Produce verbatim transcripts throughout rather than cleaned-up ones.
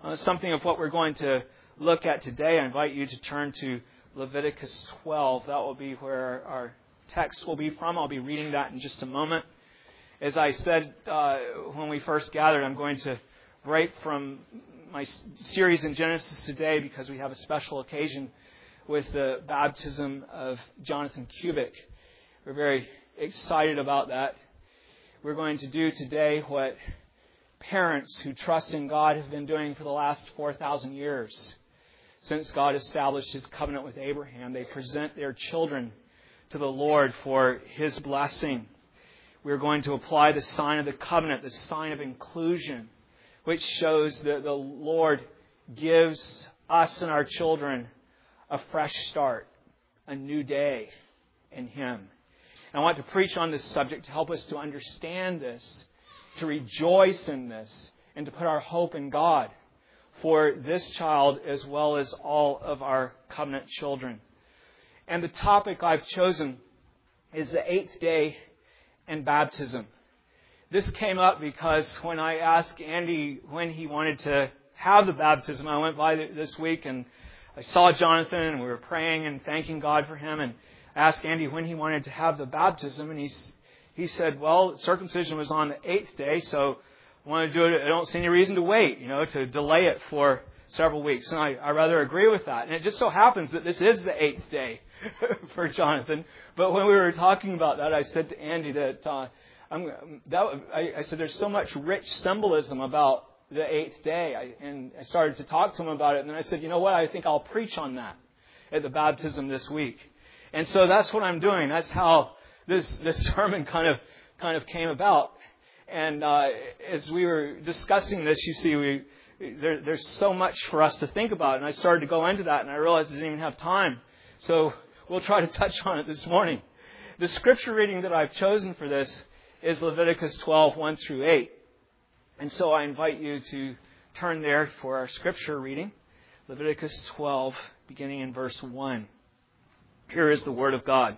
uh, something of what we're going to look at today. I invite you to turn to Leviticus twelve. That will be where our text will be from. I'll be reading that in just a moment. As I said uh, when we first gathered, I'm going to break from my series in Genesis today because we have a special occasion with the baptism of Jonathan Kubik. We're very excited about that. We're going to do today what parents who trust in God have been doing for the last four thousand years. Since God established His covenant with Abraham, they present their children to the Lord for His blessing. We're going to apply the sign of the covenant, the sign of inclusion, which shows that the Lord gives us and our children a fresh start, a new day in Him. And I want to preach on this subject to help us to understand this, to rejoice in this, and to put our hope in God for this child as well as all of our covenant children. And the topic I've chosen is the eighth day and baptism. This came up because when I asked Andy when he wanted to have the baptism, I went by this week and I saw Jonathan and we were praying and thanking God for him, and asked Andy when he wanted to have the baptism, and he, he said, well, circumcision was on the eighth day, so I want to do it. I don't see any reason to wait, you know, to delay it for several weeks. And I, I rather agree with that. And it just so happens that this is the eighth day for Jonathan. But when we were talking about that, I said to Andy that, uh, I'm, that I, I said there's so much rich symbolism about the eighth day. I, and I started to talk to him about it. And then I said, you know what, I think I'll preach on that at the baptism this week. And so that's what I'm doing. That's how this this sermon kind of kind of came about. And uh, as we were discussing this, you see, we there, there's so much for us to think about. And I started to go into that, and I realized I didn't even have time. So we'll try to touch on it this morning. The scripture reading that I've chosen for this is Leviticus twelve, one through eight. And so I invite you to turn there for our scripture reading. Leviticus twelve, beginning in verse one. Here is the word of God.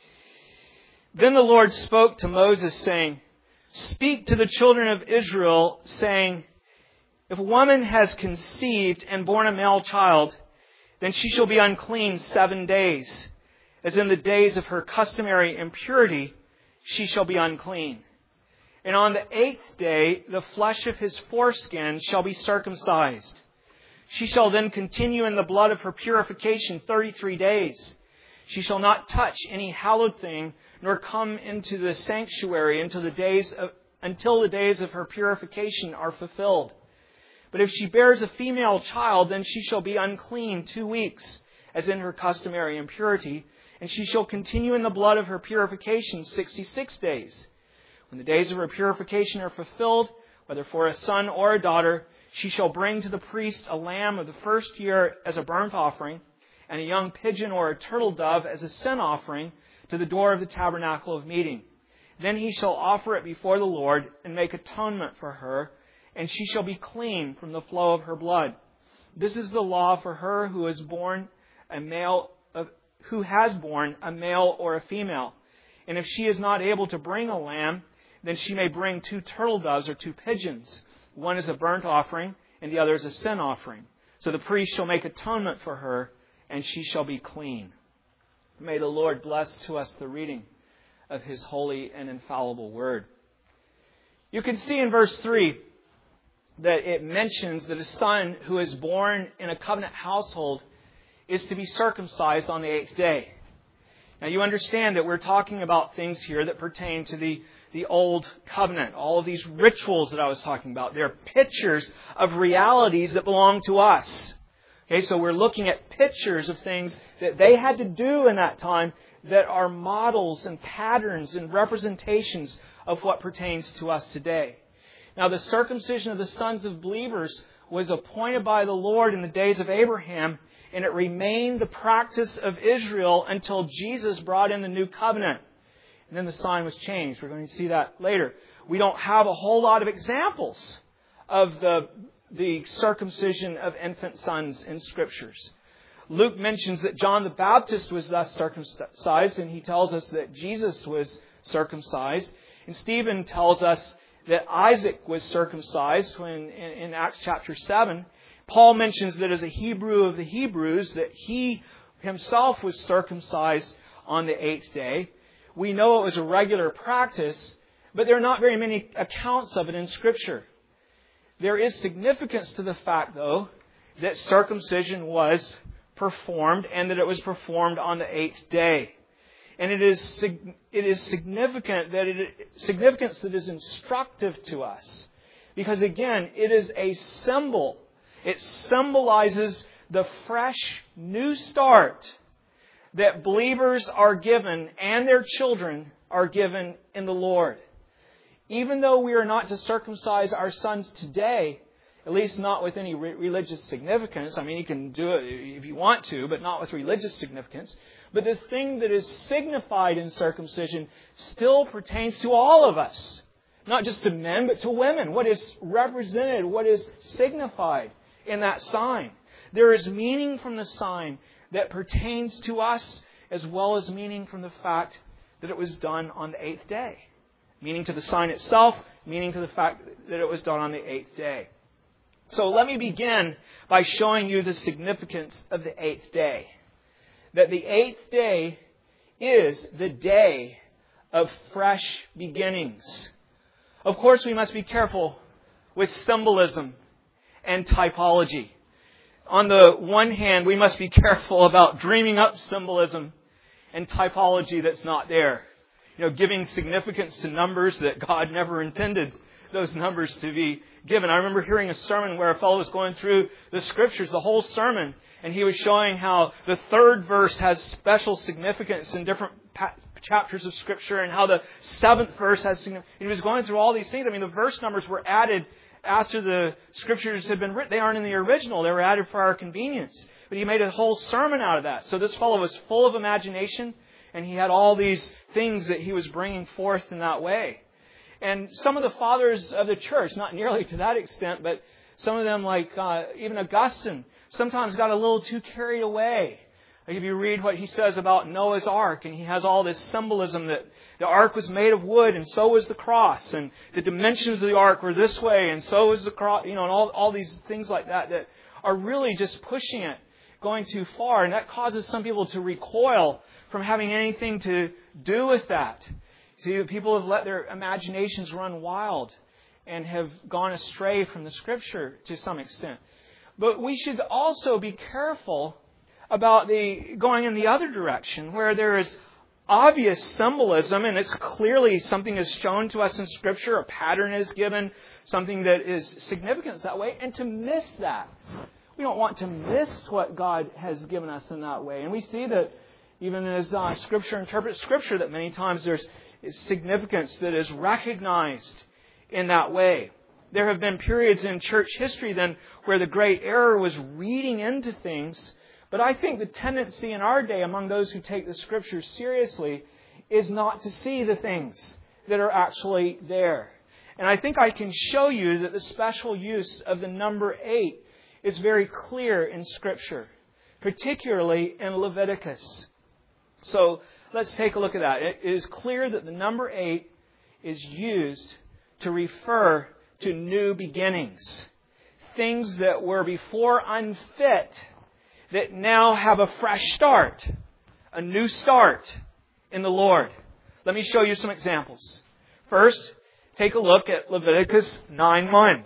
Then the Lord spoke to Moses, saying, speak to the children of Israel, saying, if a woman has conceived and borne a male child, then she shall be unclean seven days. As in the days of her customary impurity, she shall be unclean. And on the eighth day, the flesh of his foreskin shall be circumcised. She shall then continue in the blood of her purification thirty-three days. She shall not touch any hallowed thing, nor come into the sanctuary until the days of, until the days of her purification are fulfilled. But if she bears a female child, then she shall be unclean two weeks, as in her customary impurity, and she shall continue in the blood of her purification sixty-six days. When the days of her purification are fulfilled, whether for a son or a daughter, she shall bring to the priest a lamb of the first year as a burnt offering, and a young pigeon or a turtle dove as a sin offering to the door of the tabernacle of meeting. Then he shall offer it before the Lord and make atonement for her, and she shall be clean from the flow of her blood. This is the law for her who is born a male, uh, who has borne a male or a female. And if she is not able to bring a lamb, then she may bring two turtle doves or two pigeons. One is a burnt offering, and the other is a sin offering. So the priest shall make atonement for her, and she shall be clean. May the Lord bless to us the reading of His holy and infallible word. You can see in verse three that it mentions that a son who is born in a covenant household is to be circumcised on the eighth day. Now you understand that we're talking about things here that pertain to the, the old covenant. All of these rituals that I was talking about, they're pictures of realities that belong to us. Okay, so we're looking at pictures of things that they had to do in that time that are models and patterns and representations of what pertains to us today. Now, the circumcision of the sons of believers was appointed by the Lord in the days of Abraham, and it remained the practice of Israel until Jesus brought in the new covenant. And then the sign was changed. We're going to see that later. We don't have a whole lot of examples of the the circumcision of infant sons in Scriptures. Luke mentions that John the Baptist was thus circumcised, and he tells us that Jesus was circumcised. And Stephen tells us that Isaac was circumcised when, in, in Acts chapter seven. Paul mentions that as a Hebrew of the Hebrews, that he himself was circumcised on the eighth day. We know it was a regular practice, but there are not very many accounts of it in Scripture. There is significance to the fact, though, that circumcision was performed and that it was performed on the eighth day. And it is it is significant that it significance that is instructive to us. Because again, it is a symbol. It symbolizes the fresh new start that believers are given and their children are given in the Lord. Even though we are not to circumcise our sons today, at least not with any re- religious significance. I mean, you can do it if you want to, but not with religious significance. But the thing that is signified in circumcision still pertains to all of us. Not just to men, but to women. What is represented, what is signified in that sign. There is meaning from the sign that pertains to us, as well as meaning from the fact that it was done on the eighth day. Meaning to the sign itself, meaning to the fact that it was done on the eighth day. So let me begin by showing you the significance of the eighth day. That the eighth day is the day of fresh beginnings. Of course, we must be careful with symbolism and typology. On the one hand, we must be careful about dreaming up symbolism and typology that's not there. You know, giving significance to numbers that God never intended those numbers to be given. I remember hearing a sermon where a fellow was going through the Scriptures, the whole sermon, and he was showing how the third verse has special significance in different pa- chapters of Scripture, and how the seventh verse has significance. He was going through all these things. I mean, the verse numbers were added after the Scriptures had been written. They aren't in the original. They were added for our convenience. But he made a whole sermon out of that. So this fellow was full of imagination, and he had all these things that he was bringing forth in that way. And some of the fathers of the church, not nearly to that extent, but some of them, like uh, even Augustine, sometimes got a little too carried away. Like if you read what he says about Noah's Ark, and he has all this symbolism that the ark was made of wood, and so was the cross, and the dimensions of the ark were this way, and so was the cross, you know, and all, all these things like that that are really just pushing it, going too far. And that causes some people to recoil from having anything to do with that. See, people have let their imaginations run wild and have gone astray from the Scripture to some extent. But we should also be careful about the going in the other direction, where there is obvious symbolism, and it's clearly something is shown to us in Scripture, a pattern is given, something that is significant that way, and to miss that. We don't want to miss what God has given us in that way. And we see that even as uh, Scripture interprets Scripture, that many times there's significance that is recognized in that way. There have been periods in church history then where the great error was reading into things. But I think the tendency in our day among those who take the Scriptures seriously is not to see the things that are actually there. And I think I can show you that the special use of the number eight is very clear in Scripture, particularly in Leviticus. So let's take a look at that. It is clear that the number eight is used to refer to new beginnings. Things that were before unfit that now have a fresh start, a new start in the Lord. Let me show you some examples. First, take a look at Leviticus nine one.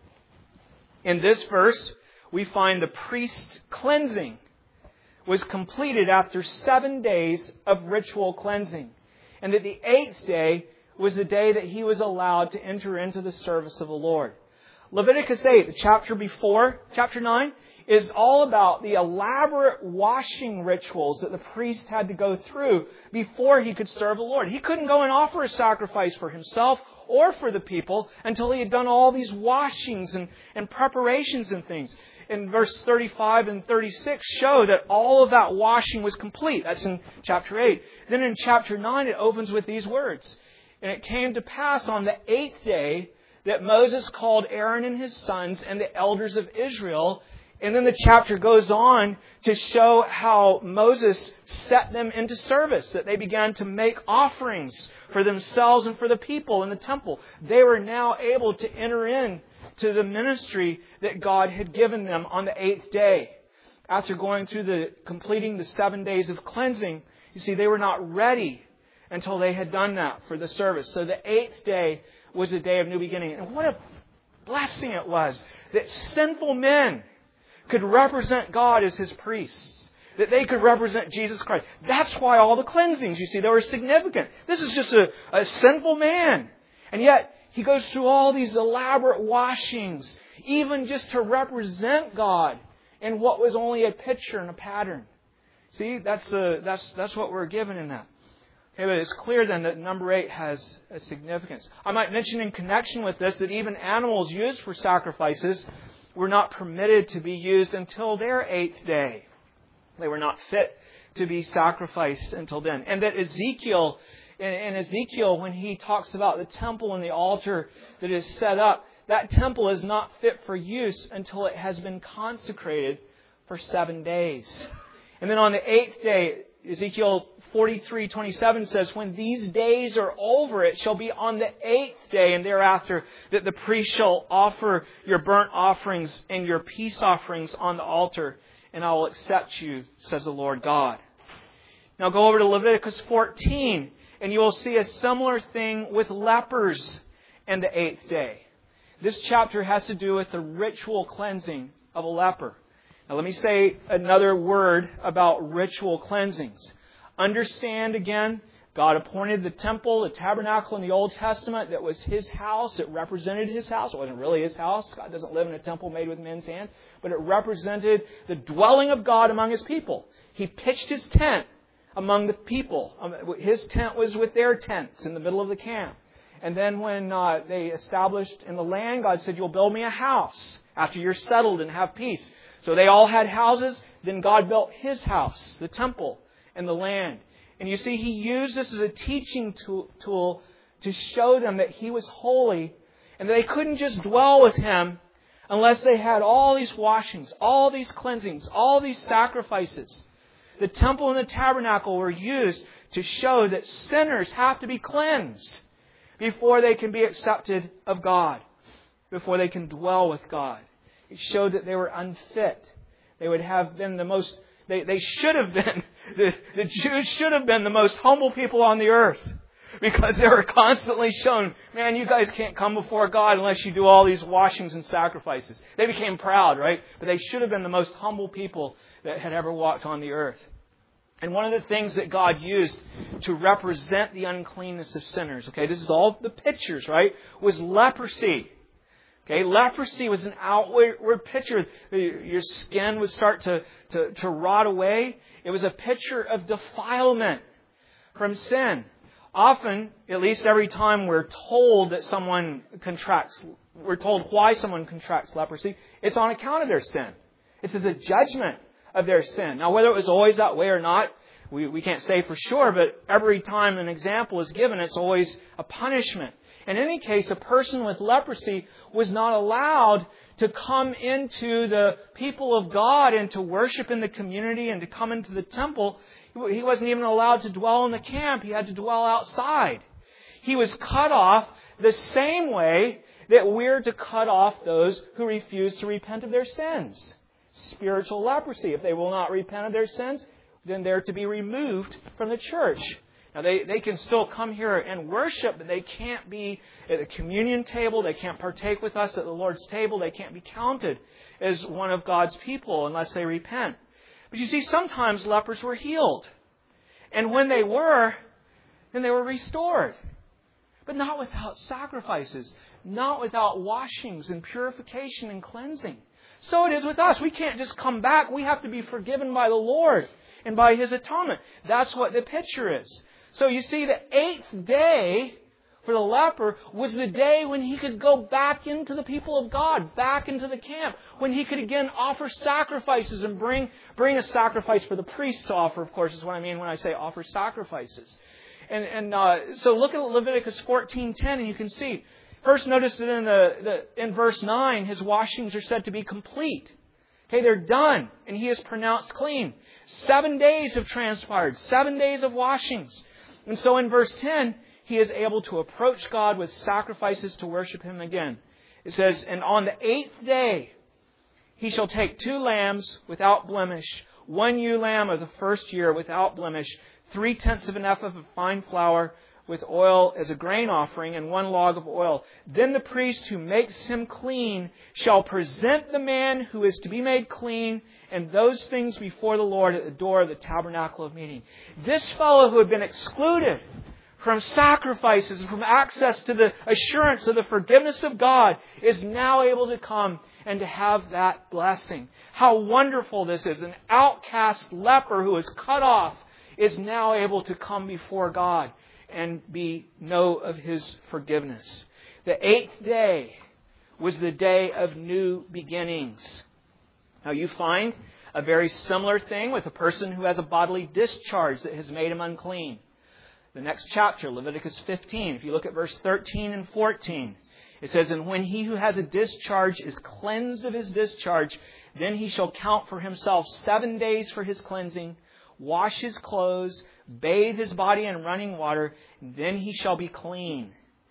In this verse, we find the priest's cleansing was completed after seven days of ritual cleansing, and that the eighth day was the day that he was allowed to enter into the service of the Lord. Leviticus eight, the chapter before, chapter nine, is all about the elaborate washing rituals that the priest had to go through before he could serve the Lord. He couldn't go and offer a sacrifice for himself or for the people until he had done all these washings and, and preparations and things. In verse thirty-five and thirty-six show that all of that washing was complete. That's in chapter eight. Then in chapter nine it opens with these words. And it came to pass on the eighth day that Moses called Aaron and his sons and the elders of Israel. And then the chapter goes on to show how Moses set them into service, that they began to make offerings for themselves and for the people in the temple. They were now able to enter in to the ministry that God had given them on the eighth day. After going through the, completing the seven days of cleansing, you see, they were not ready until they had done that for the service. So the eighth day was a day of new beginning. And what a blessing it was that sinful men could represent God as His priests. That they could represent Jesus Christ. That's why all the cleansings, you see, they were significant. This is just a, a sinful man. And yet, he goes through all these elaborate washings, even just to represent God in what was only a picture and a pattern. See, that's, a, that's, that's what we're given in that. Okay, but it's clear then that number eight has a significance. I might mention in connection with this that even animals used for sacrifices were not permitted to be used until their eighth day. They were not fit to be sacrificed until then. And that Ezekiel, in, in Ezekiel, when he talks about the temple and the altar that is set up, that temple is not fit for use until it has been consecrated for seven days. And then on the eighth day, Ezekiel forty-three twenty-seven says, when these days are over, it shall be on the eighth day and thereafter that the priest shall offer your burnt offerings and your peace offerings on the altar, and I will accept you, says the Lord God. Now go over to Leviticus fourteen, and you will see a similar thing with lepers and the eighth day. This chapter has to do with the ritual cleansing of a leper. Now let me say another word about ritual cleansings. Understand again, God appointed the temple, the tabernacle in the Old Testament that was His house. It represented His house. It wasn't really His house. God doesn't live in a temple made with men's hands. But it represented the dwelling of God among His people. He pitched His tent among the people. His tent was with their tents in the middle of the camp. And then when uh, they established in the land, God said, you'll build me a house after you're settled and have peace. So they all had houses. Then God built His house, the temple, and the land. And you see, He used this as a teaching tool to show them that He was holy and that they couldn't just dwell with Him unless they had all these washings, all these cleansings, all these sacrifices. The temple and the tabernacle were used to show that sinners have to be cleansed before they can be accepted of God, before they can dwell with God. It showed that they were unfit. They would have been the most, they, they should have been, the, the Jews should have been the most humble people on the earth, because they were constantly shown, man, you guys can't come before God unless you do all these washings and sacrifices. They became proud, right? But they should have been the most humble people that had ever walked on the earth. And one of the things that God used to represent the uncleanness of sinners, okay, this is all the pictures, right, was leprosy. Okay, leprosy was an outward picture. Your skin would start to, to, to rot away. It was a picture of defilement from sin. Often, at least every time we're told that someone contracts, we're told why someone contracts leprosy, it's on account of their sin. It's as a judgment of their sin. Now, whether it was always that way or not, we, we can't say for sure, but every time an example is given, it's always a punishment. In any case, a person with leprosy was not allowed to come into the people of God and to worship in the community and to come into the temple. He wasn't even allowed to dwell in the camp. He had to dwell outside. He was cut off the same way that we're to cut off those who refuse to repent of their sins. Spiritual leprosy. If they will not repent of their sins, then they're to be removed from the church. Now, they, they can still come here and worship, but they can't be at the communion table. They can't partake with us at the Lord's table. They can't be counted as one of God's people unless they repent. But you see, sometimes lepers were healed. And when they were, then they were restored. But not without sacrifices. Not without washings and purification and cleansing. So it is with us. We can't just come back. We have to be forgiven by the Lord and by His atonement. That's what the picture is. So you see, the eighth day for the leper was the day when he could go back into the people of God, back into the camp, when he could again offer sacrifices and bring, bring a sacrifice for the priests to offer, of course, is what I mean when I say offer sacrifices. And, and uh, so look at Leviticus fourteen ten and you can see. First, notice that in the, the in verse nine, his washings are said to be complete. Okay, they're done, and he is pronounced clean. Seven days have transpired, seven days of washings. And so in verse ten, he is able to approach God with sacrifices to worship Him again. It says, and on the eighth day he shall take two lambs without blemish, one ewe lamb of the first year without blemish, three-tenths of an ephah of fine flour with oil as a grain offering, and one log of oil. Then the priest who makes him clean shall present the man who is to be made clean and those things before the Lord at the door of the tabernacle of meeting. This fellow who had been excluded from sacrifices and from access to the assurance of the forgiveness of God is now able to come and to have that blessing. How wonderful this is. An outcast leper who is cut off is now able to come before God and be know of His forgiveness. The eighth day was the day of new beginnings. Now you find a very similar thing with a person who has a bodily discharge that has made him unclean. The next chapter, Leviticus fifteen, if you look at verse thirteen and fourteen, it says, and when he who has a discharge is cleansed of his discharge, then he shall count for himself seven days for his cleansing, wash his clothes, bathe his body in running water, then he shall be clean.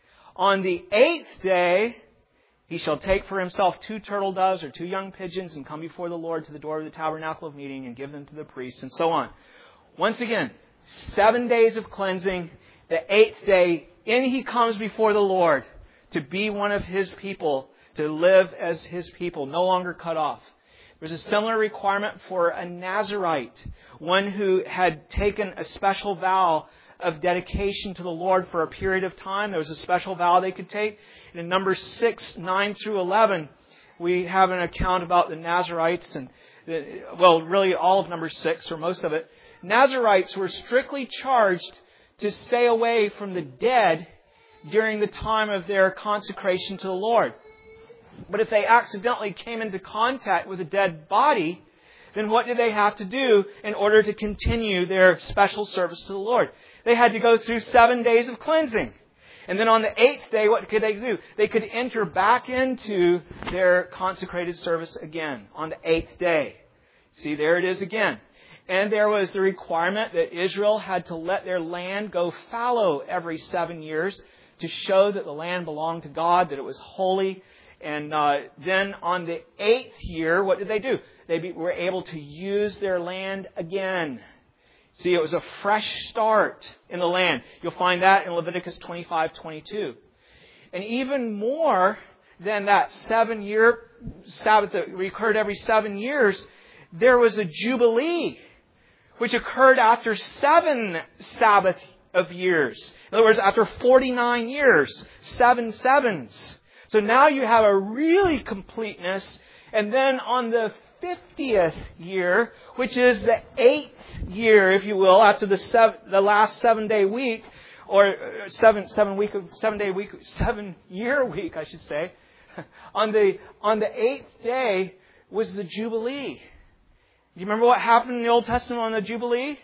On the eighth day, he shall take for himself two turtle doves or two young pigeons and come before the Lord to the door of the tabernacle of meeting and give them to the priest, and so on. Once again, seven days of cleansing. The eighth day, in he comes before the Lord to be one of His people, to live as His people, no longer cut off. There's a similar requirement for a Nazirite, one who had taken a special vow of dedication to the Lord for a period of time. There was a special vow they could take. And in Numbers six, nine through eleven, we have an account about the Nazirites, and the, well, really all of Numbers six, or most of it. Nazirites were strictly charged to stay away from the dead during the time of their consecration to the Lord. But if they accidentally came into contact with a dead body, then what did they have to do in order to continue their special service to the Lord? They had to go through seven days of cleansing. And then on the eighth day, what could they do? They could enter back into their consecrated service again on the eighth day. See, there it is again. And there was the requirement that Israel had to let their land go fallow every seven years to show that the land belonged to God, that it was holy. And uh, then on the eighth year, what did they do? They be, were able to use their land again. See, it was a fresh start in the land. You'll find that in Leviticus twenty-five twenty-two. And even more than that seven-year Sabbath that recurred every seven years, there was a Jubilee, which occurred after seven Sabbath of years. In other words, after forty-nine years, seven sevens. So now you have a really completeness. And then on the fiftieth year, which is the eighth year, if you will, after the seven, the last seven-day week, or seven seven week seven day week seven year week, I should say, on the on the eighth day was the Jubilee. Do you remember what happened in the Old Testament on the Jubilee?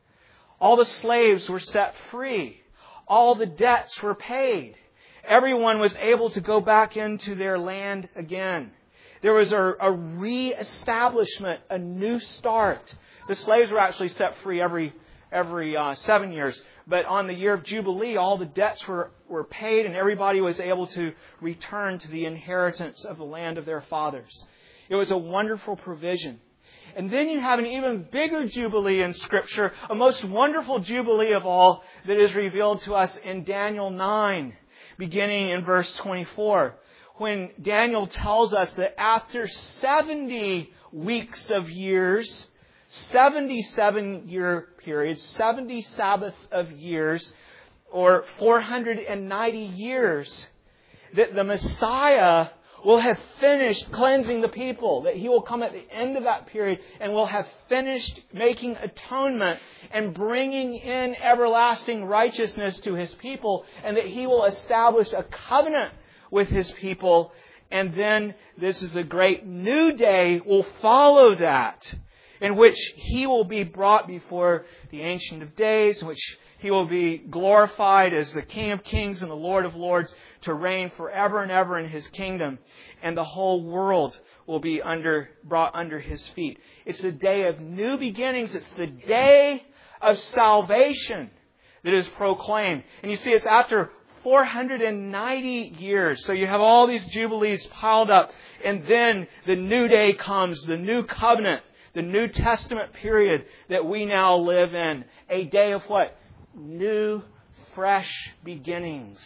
All the slaves were set free. All the debts were paid. Everyone was able to go back into their land again. There was a, a re-establishment, a new start. The slaves were actually set free every every uh, seven years. But on the year of Jubilee, all the debts were, were paid and everybody was able to return to the inheritance of the land of their fathers. It was a wonderful provision. And then you have an even bigger Jubilee in Scripture, a most wonderful Jubilee of all that is revealed to us in Daniel nine, beginning in verse twenty-four. When Daniel tells us that after seventy weeks of years, seventy-seven year periods, seventy Sabbaths of years, or four hundred ninety years, that the Messiah will have finished cleansing the people, that He will come at the end of that period and will have finished making atonement and bringing in everlasting righteousness to His people, and that He will establish a covenant with His people. And then this is a great new day will follow that, in which He will be brought before the Ancient of Days, in which He will be glorified as the King of Kings and the Lord of Lords, to reign forever and ever in His kingdom. And the whole world will be under brought under His feet. It's the day of new beginnings. It's the day of salvation that is proclaimed. And you see, it's after four hundred ninety years. So you have all these Jubilees piled up. And then the new day comes, the new covenant, the New Testament period that we now live in. A day of what? New, fresh beginnings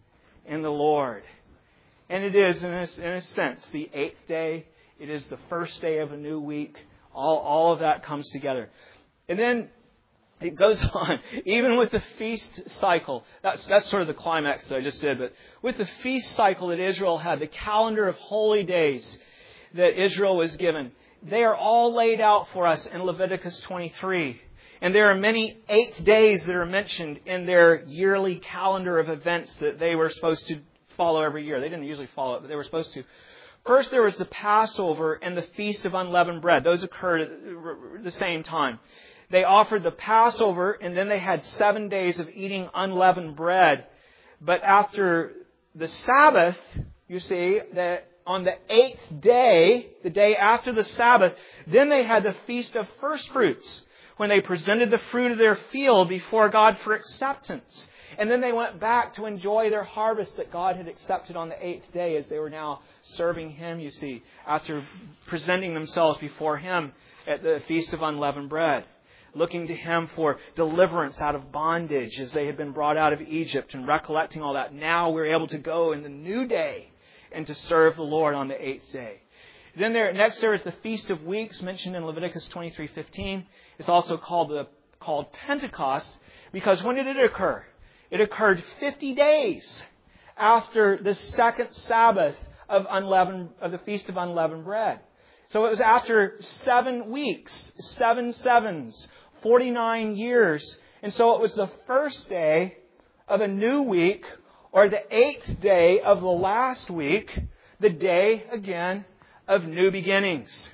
in the Lord. And it is, in a, in a sense, the eighth day. It is the first day of a new week. All, all of that comes together. And then it goes on, even with the feast cycle. That's, that's sort of the climax that I just did. But with the feast cycle that Israel had, the calendar of holy days that Israel was given, they are all laid out for us in Leviticus twenty-three. And there are many eighth days that are mentioned in their yearly calendar of events that they were supposed to follow every year. They didn't usually follow it, but they were supposed to. First, there was the Passover and the Feast of Unleavened Bread. Those occurred at the same time. They offered the Passover, and then they had seven days of eating unleavened bread. But after the Sabbath, you see, that on the eighth day, the day after the Sabbath, then they had the Feast of First Fruits, when they presented the fruit of their field before God for acceptance. And then they went back to enjoy their harvest that God had accepted on the eighth day, as they were now serving Him, you see, after presenting themselves before Him at the Feast of Unleavened Bread, looking to Him for deliverance out of bondage as they had been brought out of Egypt, and recollecting all that. Now we're able to go in the new day and to serve the Lord on the eighth day. Then there, next there is the Feast of Weeks, mentioned in Leviticus twenty-three fifteen. It's also called the called Pentecost, because when did it occur? It occurred fifty days after the second Sabbath of unleavened of the Feast of Unleavened Bread. So it was after seven weeks, seven sevens, forty-nine years. And so it was the first day of a new week, or the eighth day of the last week, the day, again, of new beginnings.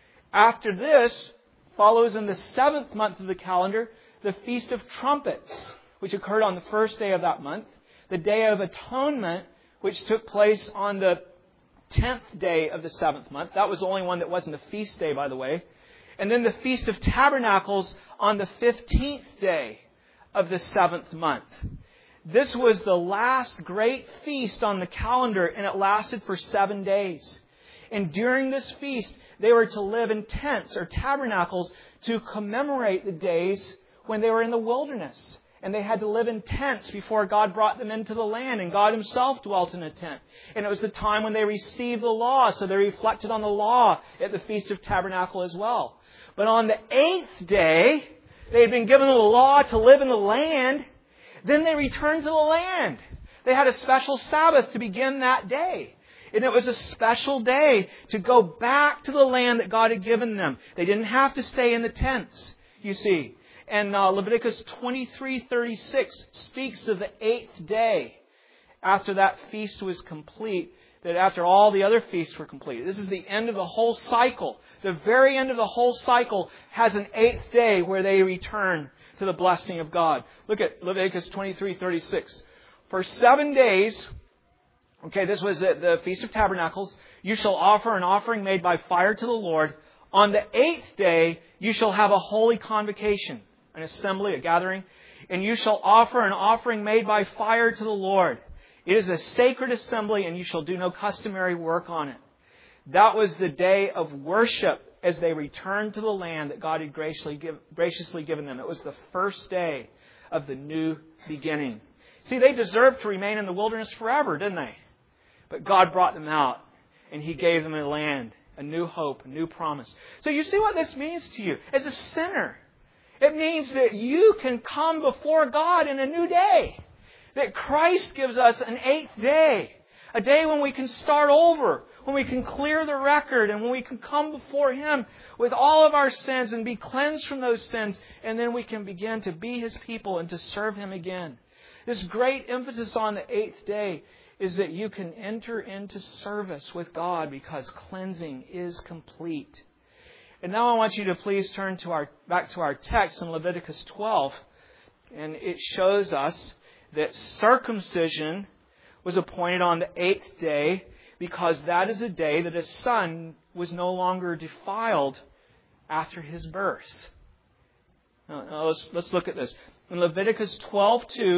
After this follows in the seventh month of the calendar, the Feast of Trumpets, which occurred on the first day of that month. The Day of Atonement, which took place on the tenth day of the seventh month. That was the only one that wasn't a feast day, by the way. And then the Feast of Tabernacles on the fifteenth day of the seventh month. This was the last great feast on the calendar, and it lasted for seven days. And during this feast, they were to live in tents or tabernacles to commemorate the days when they were in the wilderness. And they had to live in tents before God brought them into the land. And God Himself dwelt in a tent. And it was the time when they received the law. So they reflected on the law at the Feast of Tabernacle as well. But on the eighth day, they had been given the law to live in the land. Then they returned to the land. They had a special Sabbath to begin that day. And it was a special day to go back to the land that God had given them. They didn't have to stay in the tents, you see. And uh, Leviticus twenty-three thirty-six speaks of the eighth day after that feast was complete, that after all the other feasts were completed. This is the end of the whole cycle. The very end of the whole cycle has an eighth day where they return to the blessing of God. Look at Leviticus twenty-three thirty-six. For seven days, okay, this was at the Feast of Tabernacles, you shall offer an offering made by fire to the Lord. On the eighth day, you shall have a holy convocation, an assembly, a gathering, and you shall offer an offering made by fire to the Lord. It is a sacred assembly, and you shall do no customary work on it. That was the day of worship as they returned to the land that God had graciously, give, graciously given them. It was the first day of the new beginning. See, they deserved to remain in the wilderness forever, didn't they? But God brought them out, and He gave them a land, a new hope, a new promise. So you see what this means to you as a sinner. It means that you can come before God in a new day. That Christ gives us an eighth day. A day when we can start over. When we can clear the record. And when we can come before Him with all of our sins and be cleansed from those sins. And then we can begin to be His people and to serve Him again. This great emphasis on the eighth day is that you can enter into service with God because cleansing is complete. And now I want you to please turn to our back to our text in Leviticus twelve. And it shows us that circumcision was appointed on the eighth day because that is a day that a son was no longer defiled after his birth. Now, now let's, let's look at this. In Leviticus twelve two,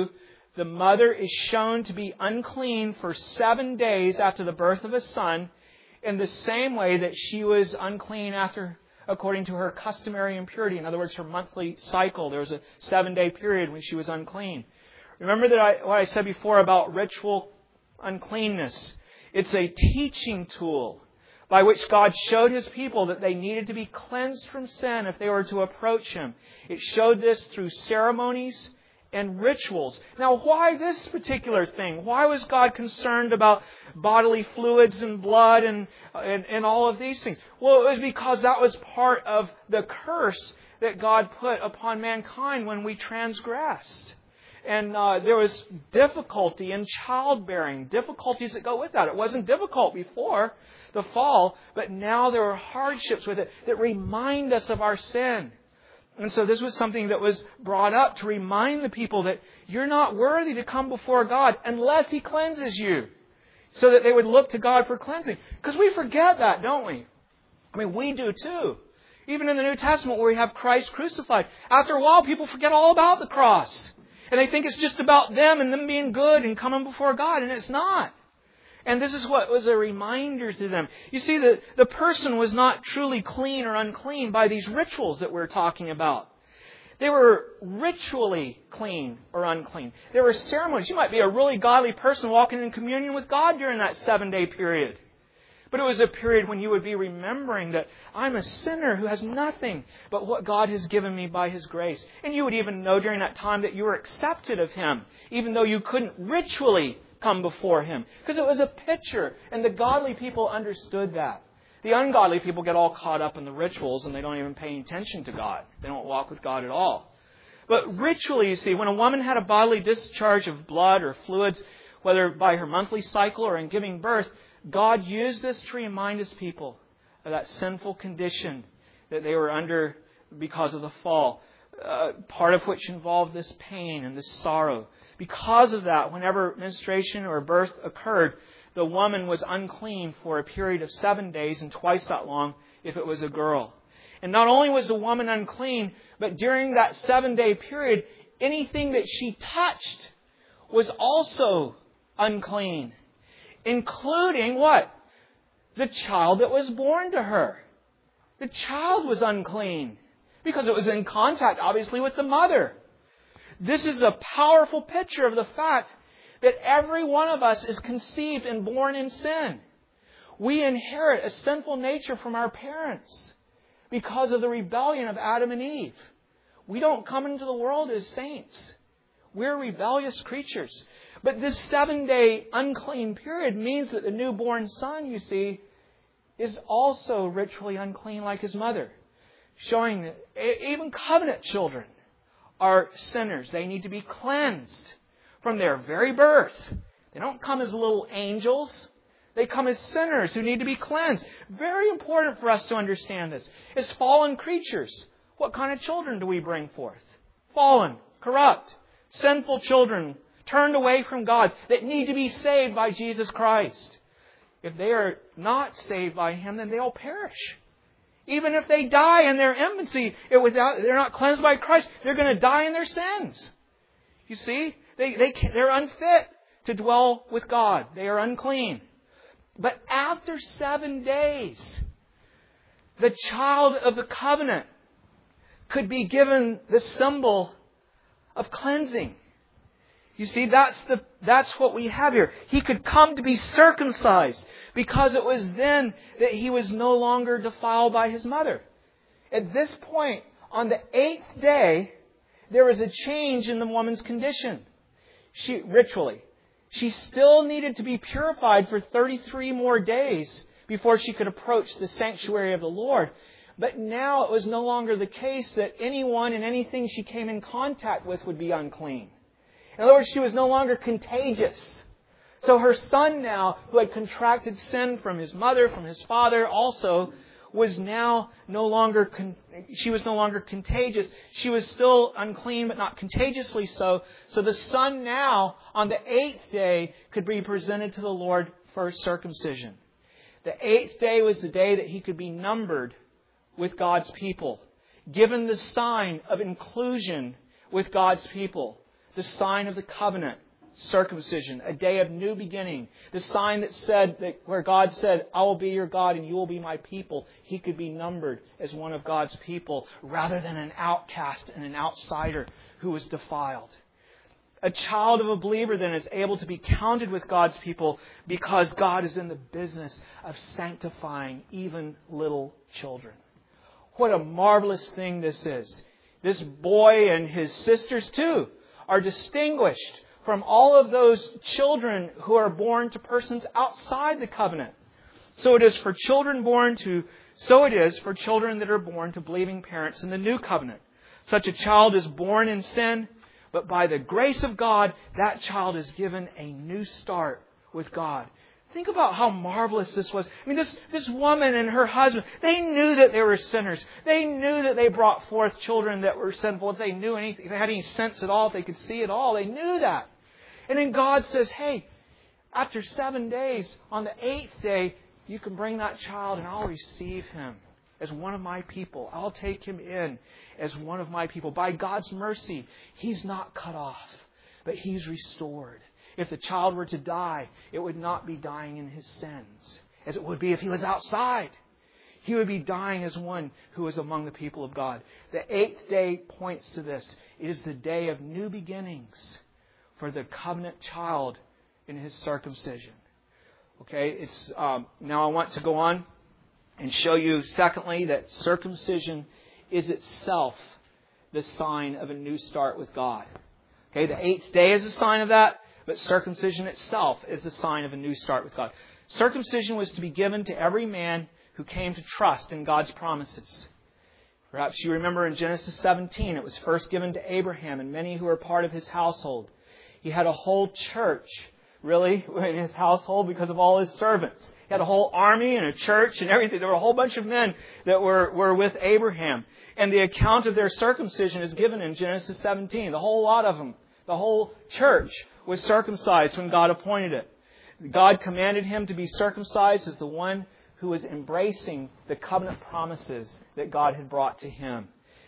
the mother is shown to be unclean for seven days after the birth of a son, in the same way that she was unclean after, according to her customary impurity. In other words, her monthly cycle. There was a seven-day period when she was unclean. Remember that I, what I said before about ritual uncleanness. It's a teaching tool by which God showed His people that they needed to be cleansed from sin if they were to approach Him. It showed this through ceremonies and rituals. Now, why this particular thing? Why was God concerned about bodily fluids and blood and, and, and all of these things? Well, it was because that was part of the curse that God put upon mankind when we transgressed. And uh, there was difficulty in childbearing, difficulties that go with that. It wasn't difficult before the fall, but now there are hardships with it that remind us of our sin. And so this was something that was brought up to remind the people that you're not worthy to come before God unless He cleanses you, so that they would look to God for cleansing. Because we forget that, don't we? I mean, we do too. Even in the New Testament where we have Christ crucified, after a while people forget all about the cross. And they think it's just about them and them being good and coming before God, and it's not. And this is what was a reminder to them. You see, the, the person was not truly clean or unclean by these rituals that we're talking about. They were ritually clean or unclean. There were ceremonies. You might be a really godly person walking in communion with God during that seven-day period. But it was a period when you would be remembering that I'm a sinner who has nothing but what God has given me by His grace. And you would even know during that time that you were accepted of Him, even though you couldn't ritually come before Him. Because it was a picture, and the godly people understood that. The ungodly people get all caught up in the rituals, and they don't even pay attention to God. They don't walk with God at all. But ritually, you see, when a woman had a bodily discharge of blood or fluids, whether by her monthly cycle or in giving birth, God used this to remind His people of that sinful condition that they were under because of the fall, uh, part of which involved this pain and this sorrow. Because of that, whenever menstruation or birth occurred, the woman was unclean for a period of seven days and twice that long if it was a girl. And not only was the woman unclean, but during that seven-day period, anything that she touched was also unclean. Including what? The child that was born to her. The child was unclean because it was in contact, obviously, with the mother. This is a powerful picture of the fact that every one of us is conceived and born in sin. We inherit a sinful nature from our parents because of the rebellion of Adam and Eve. We don't come into the world as saints. We're rebellious creatures. But this seven-day unclean period means that the newborn son, you see, is also ritually unclean like his mother, showing that even covenant children are sinners. They need to be cleansed from their very birth. They don't come as little angels. They come as sinners who need to be cleansed. Very important for us to understand this. As fallen creatures, what kind of children do we bring forth? Fallen, corrupt, sinful children, turned away from God, that need to be saved by Jesus Christ. If they are not saved by Him, then they'll perish. Even if they die in their infancy, without, they're not cleansed by Christ, they're going to die in their sins. You see, they, they, they're unfit to dwell with God. They are unclean. But after seven days, the child of the covenant could be given the symbol of cleansing. You see, that's the that's what we have here. He could come to be circumcised because it was then that he was no longer defiled by his mother. At this point, on the eighth day, there was a change in the woman's condition. She ritually, she still needed to be purified for thirty-three more days before she could approach the sanctuary of the Lord. But now it was no longer the case that anyone and anything she came in contact with would be unclean. In other words, she was no longer contagious. So her son now, who had contracted sin from his mother, from his father, also was now no longer, con- she was no longer contagious. She was still unclean, but not contagiously so. So the son now, on the eighth day, could be presented to the Lord for circumcision. The eighth day was the day that he could be numbered with God's people, given the sign of inclusion with God's people. the sign of the covenant, circumcision, a day of new beginning. The sign that said, that where God said, I will be your God and you will be my people. He could be numbered as one of God's people rather than an outcast and an outsider who was defiled. A child of a believer then is able to be counted with God's people because God is in the business of sanctifying even little children. What a marvelous thing this is. This boy and his sisters too are distinguished from all of those children who are born to persons outside the covenant. So it is for children born to, so it is for children that are born to believing parents in the new covenant. Such a child is born in sin, but by the grace of God, that child is given a new start with God. Think about how marvelous this was. I mean, this, this woman and her husband, they knew that they were sinners. They knew that they brought forth children that were sinful. If they knew anything, if they had any sense at all, if they could see it all, they knew that. And then God says, hey, after seven days, on the eighth day, you can bring that child and I'll receive him as one of my people. I'll take him in as one of my people. By God's mercy, he's not cut off, but he's restored. If the child were to die, it would not be dying in his sins, as it would be if he was outside. He would be dying as one who is among the people of God. The eighth day points to this. It is the day of new beginnings for the covenant child in his circumcision. Okay, it's um, now I want to go on and show you, secondly, that circumcision is itself the sign of a new start with God. Okay, the eighth day is a sign of that. But circumcision itself is the sign of a new start with God. Circumcision was to be given to every man who came to trust in God's promises. Perhaps you remember in Genesis seventeen, it was first given to Abraham and many who were part of his household. He had a whole church, really, in his household because of all his servants. He had a whole army and a church and everything. There were a whole bunch of men that were, were with Abraham. And the account of their circumcision is given in Genesis seventeen. The whole lot of them. The whole church was circumcised when God appointed it. God commanded him to be circumcised as the one who was embracing the covenant promises that God had brought to him.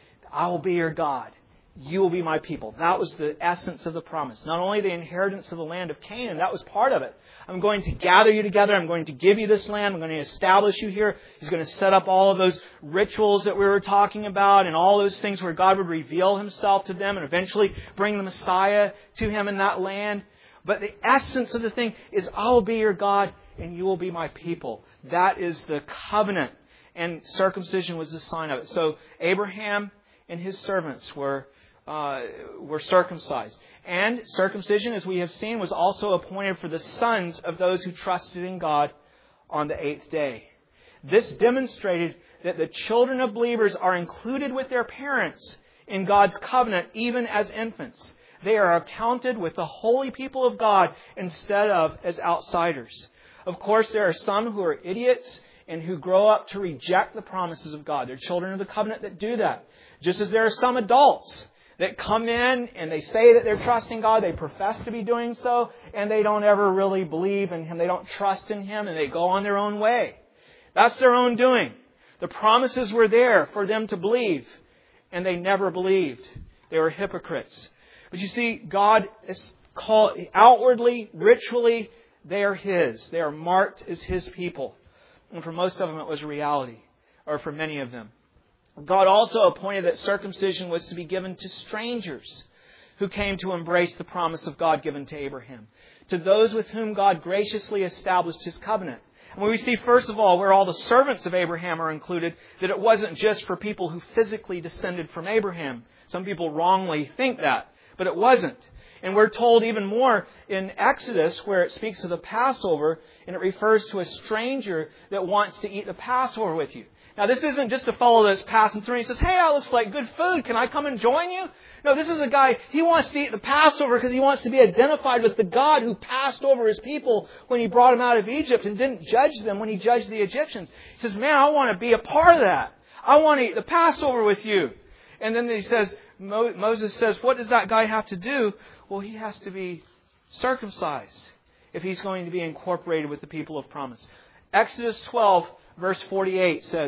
I will be your God. You will be my people. That was the essence of the promise. Not only the inheritance of the land of Canaan, that was part of it. I'm going to gather you together. I'm going to give you this land. I'm going to establish you here. He's going to set up all of those rituals that we were talking about and all those things where God would reveal himself to them and eventually bring the Messiah to him in that land. But the essence of the thing is, I will be your God and you will be my people. That is the covenant. And circumcision was the sign of it. So Abraham and his servants were Uh, were circumcised. And circumcision, as we have seen, was also appointed for the sons of those who trusted in God on the eighth day. This demonstrated that the children of believers are included with their parents in God's covenant even as infants. They are accounted with the holy people of God instead of as outsiders. Of course, there are some who are idiots and who grow up to reject the promises of God. They're children of the covenant that do that. Just as there are some adults that come in and they say that they're trusting God, they profess to be doing so, and they don't ever really believe in Him. They don't trust in Him, and they go on their own way. That's their own doing. The promises were there for them to believe, and they never believed. They were hypocrites. But you see, God is called outwardly, ritually, they are His. They are marked as His people. And for most of them, it was reality, or for many of them. God also appointed that circumcision was to be given to strangers who came to embrace the promise of God given to Abraham, to those with whom God graciously established His covenant. And when we see, first of all, where all the servants of Abraham are included, that it wasn't just for people who physically descended from Abraham. Some people wrongly think that, but it wasn't. And we're told even more in Exodus, where it speaks of the Passover, and it refers to a stranger that wants to eat the Passover with you. Now, this isn't just a fellow that's passing through and he says, hey, that looks like good food. Can I come and join you? No, this is a guy, he wants to eat the Passover because he wants to be identified with the God who passed over His people when He brought them out of Egypt and didn't judge them when He judged the Egyptians. He says, man, I want to be a part of that. I want to eat the Passover with you. And then he says, Moses says, what does that guy have to do? Well, he has to be circumcised if he's going to be incorporated with the people of promise. Exodus twelve, verse forty-eight says,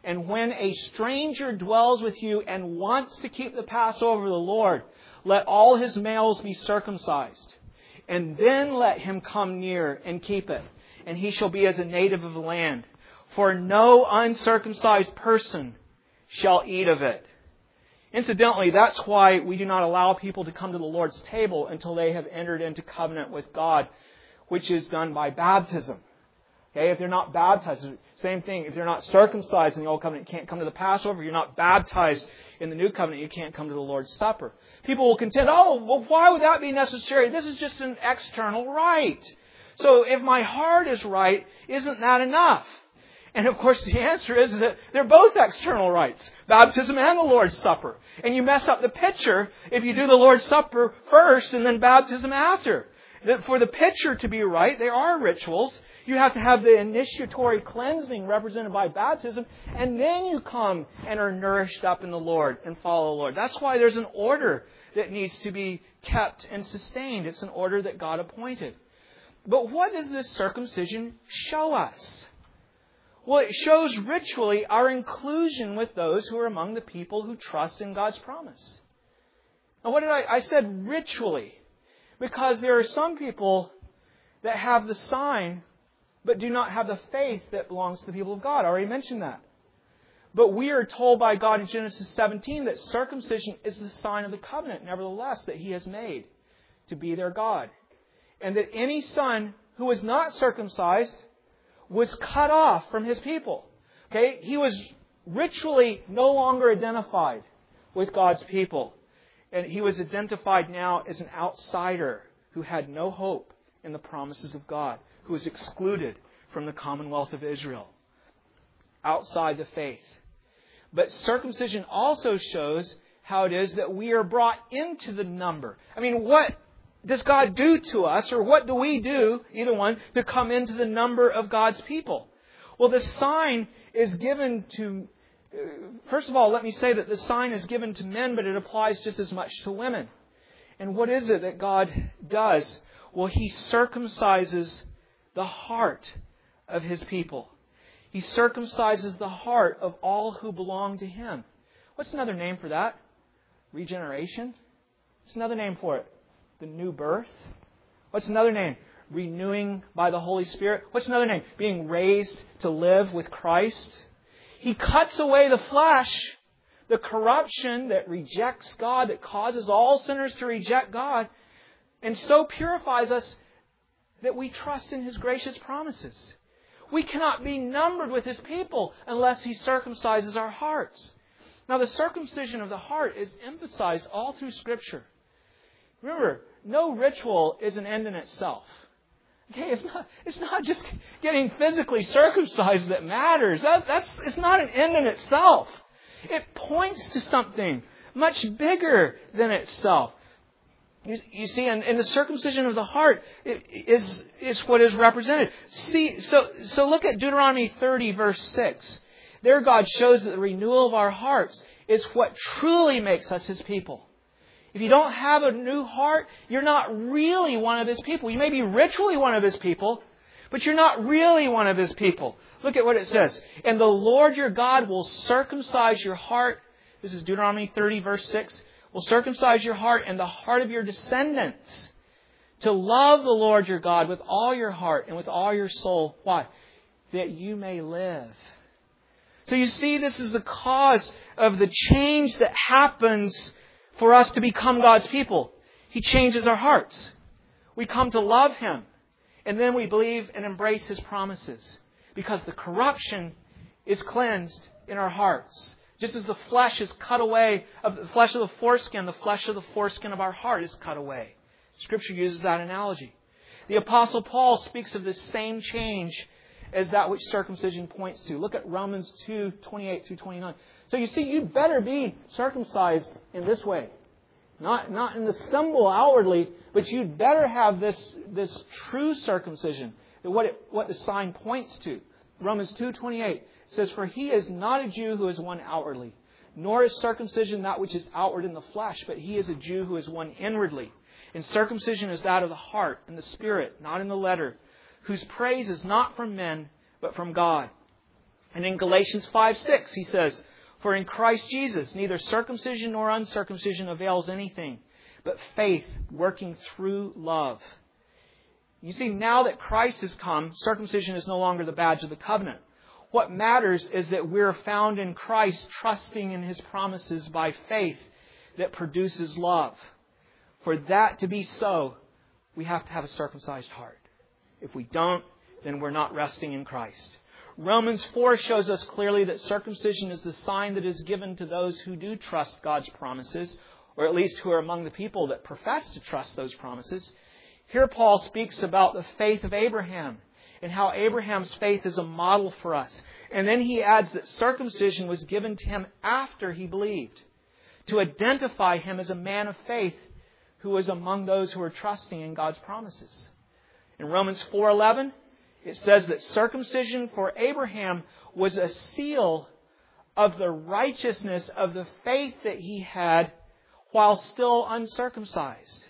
And when a stranger dwells with you and wants to keep the Passover of the Lord, let all his males be circumcised. And then let him come near and keep it. And he shall be as a native of the land. For no uncircumcised person shall eat of it. Incidentally, that's why we do not allow people to come to the Lord's table until they have entered into covenant with God, which is done by baptism. Okay, if they're not baptized, same thing. If they're not circumcised in the Old Covenant, you can't come to the Passover. If you're not baptized in the New Covenant, you can't come to the Lord's Supper. People will contend, oh, well, why would that be necessary? This is just an external rite. So if my heart is right, isn't that enough? And of course the answer is that they're both external rites, baptism and the Lord's Supper. And you mess up the picture if you do the Lord's Supper first and then baptism after. That for the picture to be right, there are rituals. You have to have the initiatory cleansing represented by baptism, and then you come and are nourished up in the Lord and follow the Lord. That's why there's an order that needs to be kept and sustained. It's an order that God appointed. But what does this circumcision show us? Well, it shows ritually our inclusion with those who are among the people who trust in God's promise. Now, what did I, I said ritually, because there are some people that have the sign but do not have the faith that belongs to the people of God. I already mentioned that. But we are told by God in Genesis seventeen that circumcision is the sign of the covenant, nevertheless, that He has made to be their God. And that any son who was not circumcised was cut off from his people. Okay? He was ritually no longer identified with God's people. And he was identified now as an outsider who had no hope in the promises of God, who was excluded from the commonwealth of Israel, outside the faith. But circumcision also shows how it is that we are brought into the number. I mean, what does God do to us, or what do we do, either one, to come into the number of God's people? Well, the sign is given to, first of all, let me say that the sign is given to men, but it applies just as much to women. And what is it that God does? Well, He circumcises the heart of His people. He circumcises the heart of all who belong to Him. What's another name for that? Regeneration. What's another name for it? The new birth. What's another name? Renewing by the Holy Spirit. What's another name? Being raised to live with Christ. He cuts away the flesh, the corruption that rejects God, that causes all sinners to reject God, and so purifies us that we trust in His gracious promises. We cannot be numbered with His people unless He circumcises our hearts. Now, the circumcision of the heart is emphasized all through Scripture. Remember, no ritual is an end in itself. Okay, it's not, it's not just getting physically circumcised that matters. That, that's, it's not an end in itself. It points to something much bigger than itself. You, you see, and, and the circumcision of the heart is, is what is represented. See, so, so look at Deuteronomy thirty, verse six. There God shows that the renewal of our hearts is what truly makes us His people. If you don't have a new heart, you're not really one of His people. You may be ritually one of His people, but you're not really one of His people. Look at what it says. And the Lord your God will circumcise your heart. This is Deuteronomy thirty, verse six. Will circumcise your heart and the heart of your descendants to love the Lord your God with all your heart and with all your soul. Why? That you may live. So you see, this is the cause of the change that happens for us to become God's people. He changes our hearts. We come to love Him. And then we believe and embrace His promises. Because the corruption is cleansed in our hearts. Just as the flesh is cut away, of the flesh of the foreskin, the flesh of the foreskin of our heart is cut away. Scripture uses that analogy. The Apostle Paul speaks of this same change as that which circumcision points to. Look at Romans two, twenty-eight through twenty-nine. So you see, you'd better be circumcised in this way. Not, not in the symbol outwardly, but you'd better have this, this true circumcision. What, it, what the sign points to. Romans two, twenty-eight says, for he is not a Jew who is one outwardly, nor is circumcision that which is outward in the flesh, but he is a Jew who is one inwardly. And circumcision is that of the heart and the spirit, not in the letter, whose praise is not from men, but from God. And in Galatians five six, he says, "For in Christ Jesus, neither circumcision nor uncircumcision avails anything, but faith working through love." You see, now that Christ has come, circumcision is no longer the badge of the covenant. What matters is that we're found in Christ, trusting in His promises by faith that produces love. For that to be so, we have to have a circumcised heart. If we don't, then we're not resting in Christ. Romans four shows us clearly that circumcision is the sign that is given to those who do trust God's promises, or at least who are among the people that profess to trust those promises. Here Paul speaks about the faith of Abraham and how Abraham's faith is a model for us. And then he adds that circumcision was given to him after he believed, to identify him as a man of faith who was among those who are trusting in God's promises. In Romans four eleven, it says that circumcision for Abraham was a seal of the righteousness of the faith that he had while still uncircumcised.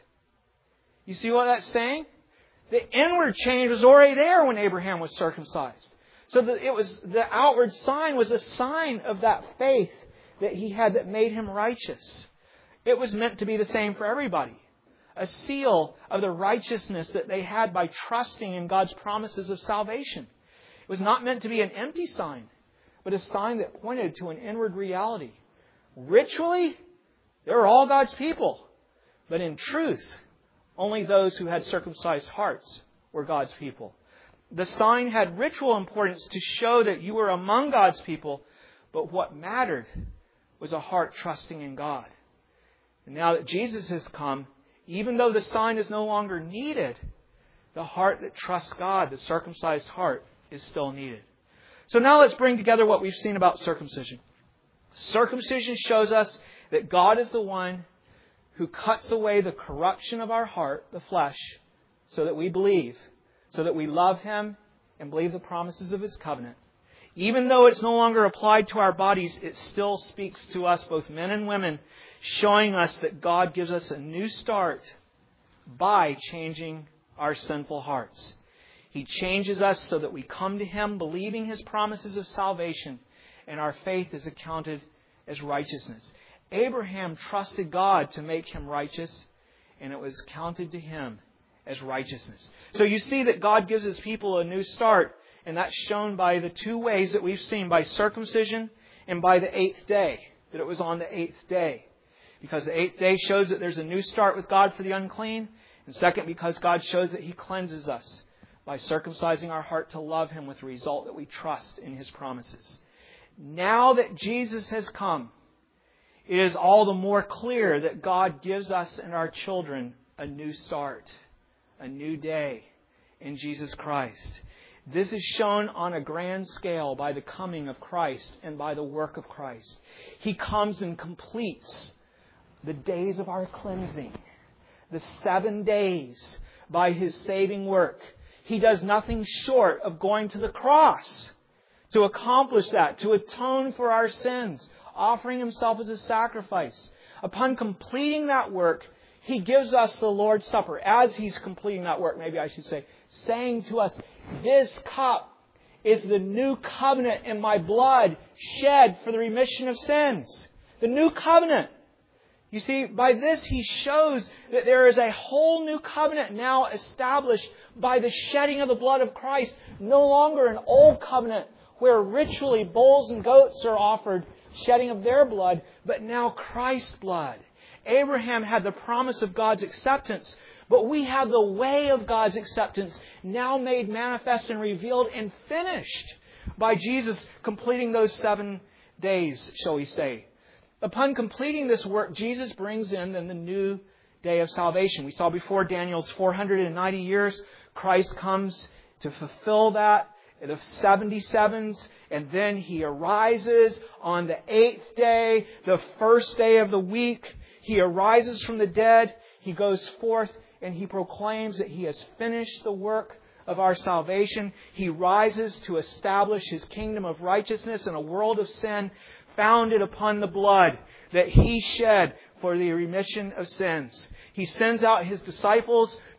You see what that's saying? The inward change was already there when Abraham was circumcised. So that it was the outward sign was a sign of that faith that he had that made him righteous. It was meant to be the same for everybody. A seal of the righteousness that they had by trusting in God's promises of salvation. It was not meant to be an empty sign, but a sign that pointed to an inward reality. Ritually, they were all God's people. But in truth, only those who had circumcised hearts were God's people. The sign had ritual importance to show that you were among God's people, but what mattered was a heart trusting in God. And now that Jesus has come, even though the sign is no longer needed, the heart that trusts God, the circumcised heart, is still needed. So now let's bring together what we've seen about circumcision. Circumcision shows us that God is the one who cuts away the corruption of our heart, the flesh, so that we believe, so that we love Him and believe the promises of His covenant. Even though it's no longer applied to our bodies, it still speaks to us, both men and women, showing us that God gives us a new start by changing our sinful hearts. He changes us so that we come to Him believing His promises of salvation, and our faith is accounted as righteousness. Abraham trusted God to make him righteous, and it was counted to him as righteousness. So you see that God gives His people a new start, and that's shown by the two ways that we've seen, by circumcision and by the eighth day, that it was on the eighth day. Because the eighth day shows that there's a new start with God for the unclean, and second, because God shows that He cleanses us by circumcising our heart to love Him, with the result that we trust in His promises. Now that Jesus has come, it is all the more clear that God gives us and our children a new start, a new day in Jesus Christ. This is shown on a grand scale by the coming of Christ and by the work of Christ. He comes and completes the days of our cleansing, the seven days by His saving work. He does nothing short of going to the cross to accomplish that, to atone for our sins, offering Himself as a sacrifice. Upon completing that work, He gives us the Lord's Supper. As He's completing that work, maybe I should say, saying to us, "This cup is the new covenant in my blood, shed for the remission of sins." The new covenant. You see, by this He shows that there is a whole new covenant now established by the shedding of the blood of Christ. No longer an old covenant where ritually bulls and goats are offered, shedding of their blood, but now Christ's blood. Abraham had the promise of God's acceptance, but we have the way of God's acceptance now made manifest and revealed and finished by Jesus completing those seven days, shall we say. Upon completing this work, Jesus brings in then the new day of salvation. We saw before Daniel's four hundred ninety years. Christ comes to fulfill that, the seventy-sevens, and then He arises on the eighth day, the first day of the week. He arises from the dead. He goes forth and He proclaims that He has finished the work of our salvation. He rises to establish His kingdom of righteousness in a world of sin, founded upon the blood that He shed for the remission of sins. He sends out His disciples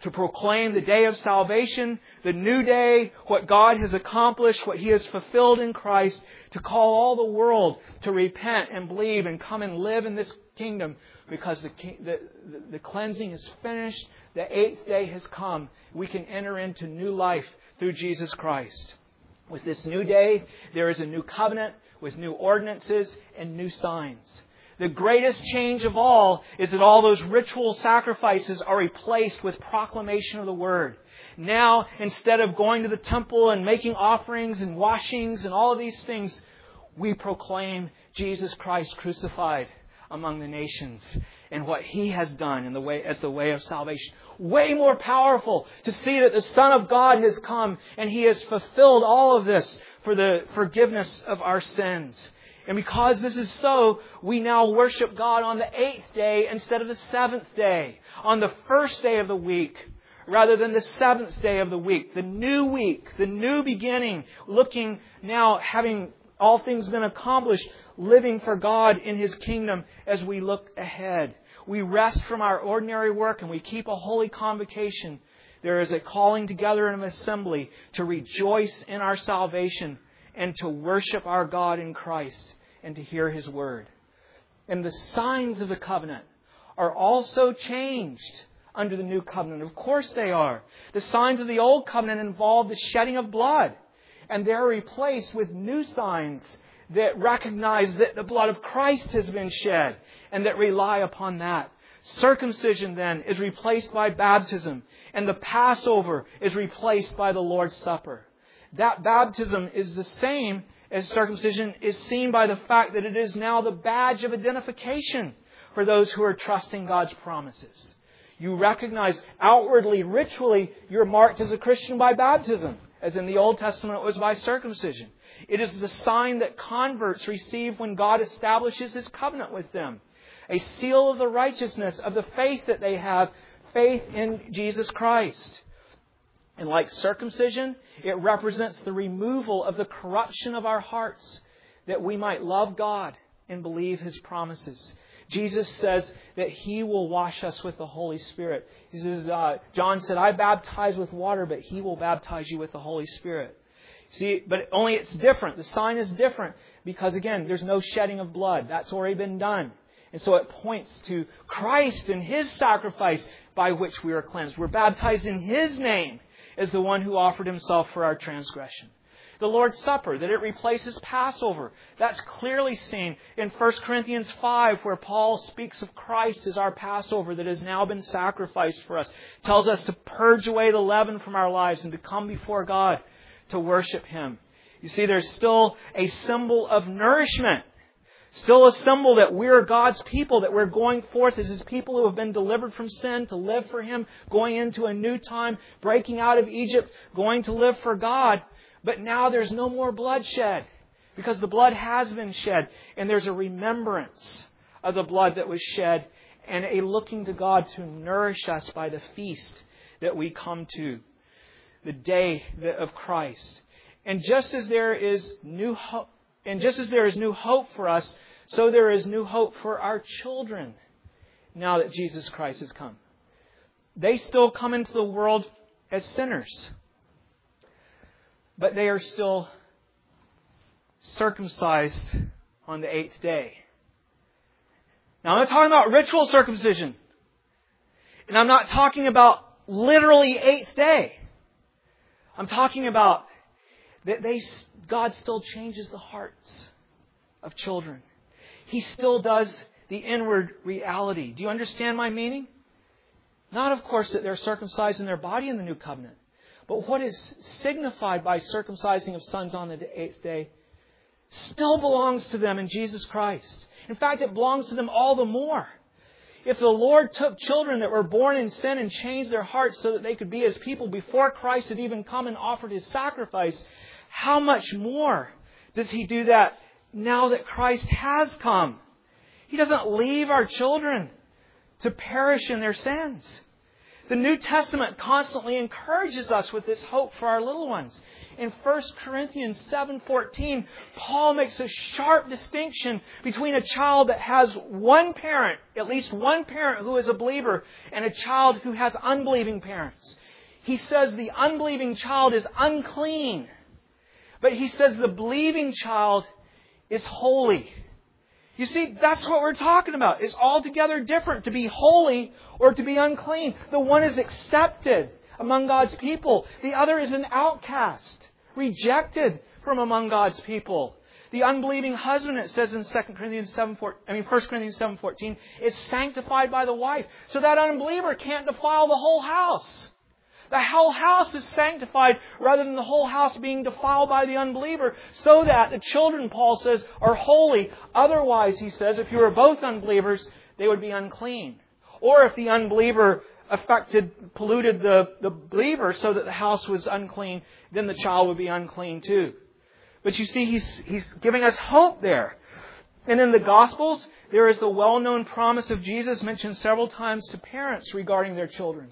to proclaim the day of salvation, the new day, what God has accomplished, what He has fulfilled in Christ, to call all the world to repent and believe and come and live in this kingdom, because the, the, the cleansing is finished, the eighth day has come. We can enter into new life through Jesus Christ. With this new day, there is a new covenant with new ordinances and new signs. The greatest change of all is that all those ritual sacrifices are replaced with proclamation of the Word. Now, instead of going to the temple and making offerings and washings and all of these things, we proclaim Jesus Christ crucified among the nations and what He has done in the way as the way of salvation. Way more powerful to see that the Son of God has come and He has fulfilled all of this for the forgiveness of our sins. And because this is so, we now worship God on the eighth day instead of the seventh day, on the first day of the week, rather than the seventh day of the week, the new week, the new beginning, looking now, having all things been accomplished, living for God in His kingdom as we look ahead. We rest from our ordinary work and we keep a holy convocation. There is a calling together in an assembly to rejoice in our salvation and to worship our God in Christ and to hear His Word. And the signs of the covenant are also changed under the new covenant. Of course they are. The signs of the old covenant involve the shedding of blood, and they're replaced with new signs that recognize that the blood of Christ has been shed and that rely upon that. Circumcision then is replaced by baptism, and the Passover is replaced by the Lord's Supper. That baptism is the same as circumcision is seen by the fact that it is now the badge of identification for those who are trusting God's promises. You recognize outwardly, ritually, you're marked as a Christian by baptism, as in the Old Testament it was by circumcision. It is the sign that converts receive when God establishes His covenant with them. A seal of the righteousness of the faith that they have, faith in Jesus Christ. And like circumcision, it represents the removal of the corruption of our hearts, that we might love God and believe His promises. Jesus says that He will wash us with the Holy Spirit. He says, uh, John said, I baptize with water, but He will baptize you with the Holy Spirit. See, but only it's different. The sign is different because, again, there's no shedding of blood. That's already been done. And so it points to Christ and His sacrifice by which we are cleansed. We're baptized in His name as the one who offered Himself for our transgression. The Lord's Supper, that it replaces Passover. That's clearly seen in First Corinthians five, where Paul speaks of Christ as our Passover that has now been sacrificed for us. Tells us to purge away the leaven from our lives and to come before God to worship Him. You see, there's still a symbol of nourishment. Still a symbol that we're God's people, that we're going forth as His people who have been delivered from sin to live for Him, going into a new time, breaking out of Egypt, going to live for God. But now there's no more bloodshed because the blood has been shed, and there's a remembrance of the blood that was shed and a looking to God to nourish us by the feast that we come to, the day of Christ. And just as there is new hope, and just as there is new hope for us, so there is new hope for our children now that Jesus Christ has come. They still come into the world as sinners, but they are still circumcised on the eighth day. Now, I'm not talking about ritual circumcision, and I'm not talking about literally eighth day. I'm talking about that they God still changes the hearts of children. He still does the inward reality. Do you understand my meaning? Not, of course, that they're circumcised in their body in the new covenant, but what is signified by circumcising of sons on the eighth day still belongs to them in Jesus Christ. In fact, it belongs to them all the more. If the Lord took children that were born in sin and changed their hearts so that they could be His people before Christ had even come and offered His sacrifice, how much more does He do that now that Christ has come? He doesn't leave our children to perish in their sins. The New Testament constantly encourages us with this hope for our little ones. In First Corinthians seven fourteen, Paul makes a sharp distinction between a child that has one parent, at least one parent who is a believer, and a child who has unbelieving parents. He says the unbelieving child is unclean, but he says the believing child is holy. You see, that's what we're talking about. It's altogether different to be holy or to be unclean. The one is accepted among God's people. The other is an outcast, rejected from among God's people. The unbelieving husband, it says in Second Corinthians seven, I mean First Corinthians seven fourteen, is sanctified by the wife. So that unbeliever can't defile the whole house. The whole house is sanctified rather than the whole house being defiled by the unbeliever, so that the children, Paul says, are holy. Otherwise, he says, if you were both unbelievers, they would be unclean. Or if the unbeliever affected, polluted the, the believer so that the house was unclean, then the child would be unclean too. But you see, he's, he's giving us hope there. And in the Gospels, there is the well-known promise of Jesus mentioned several times to parents regarding their children.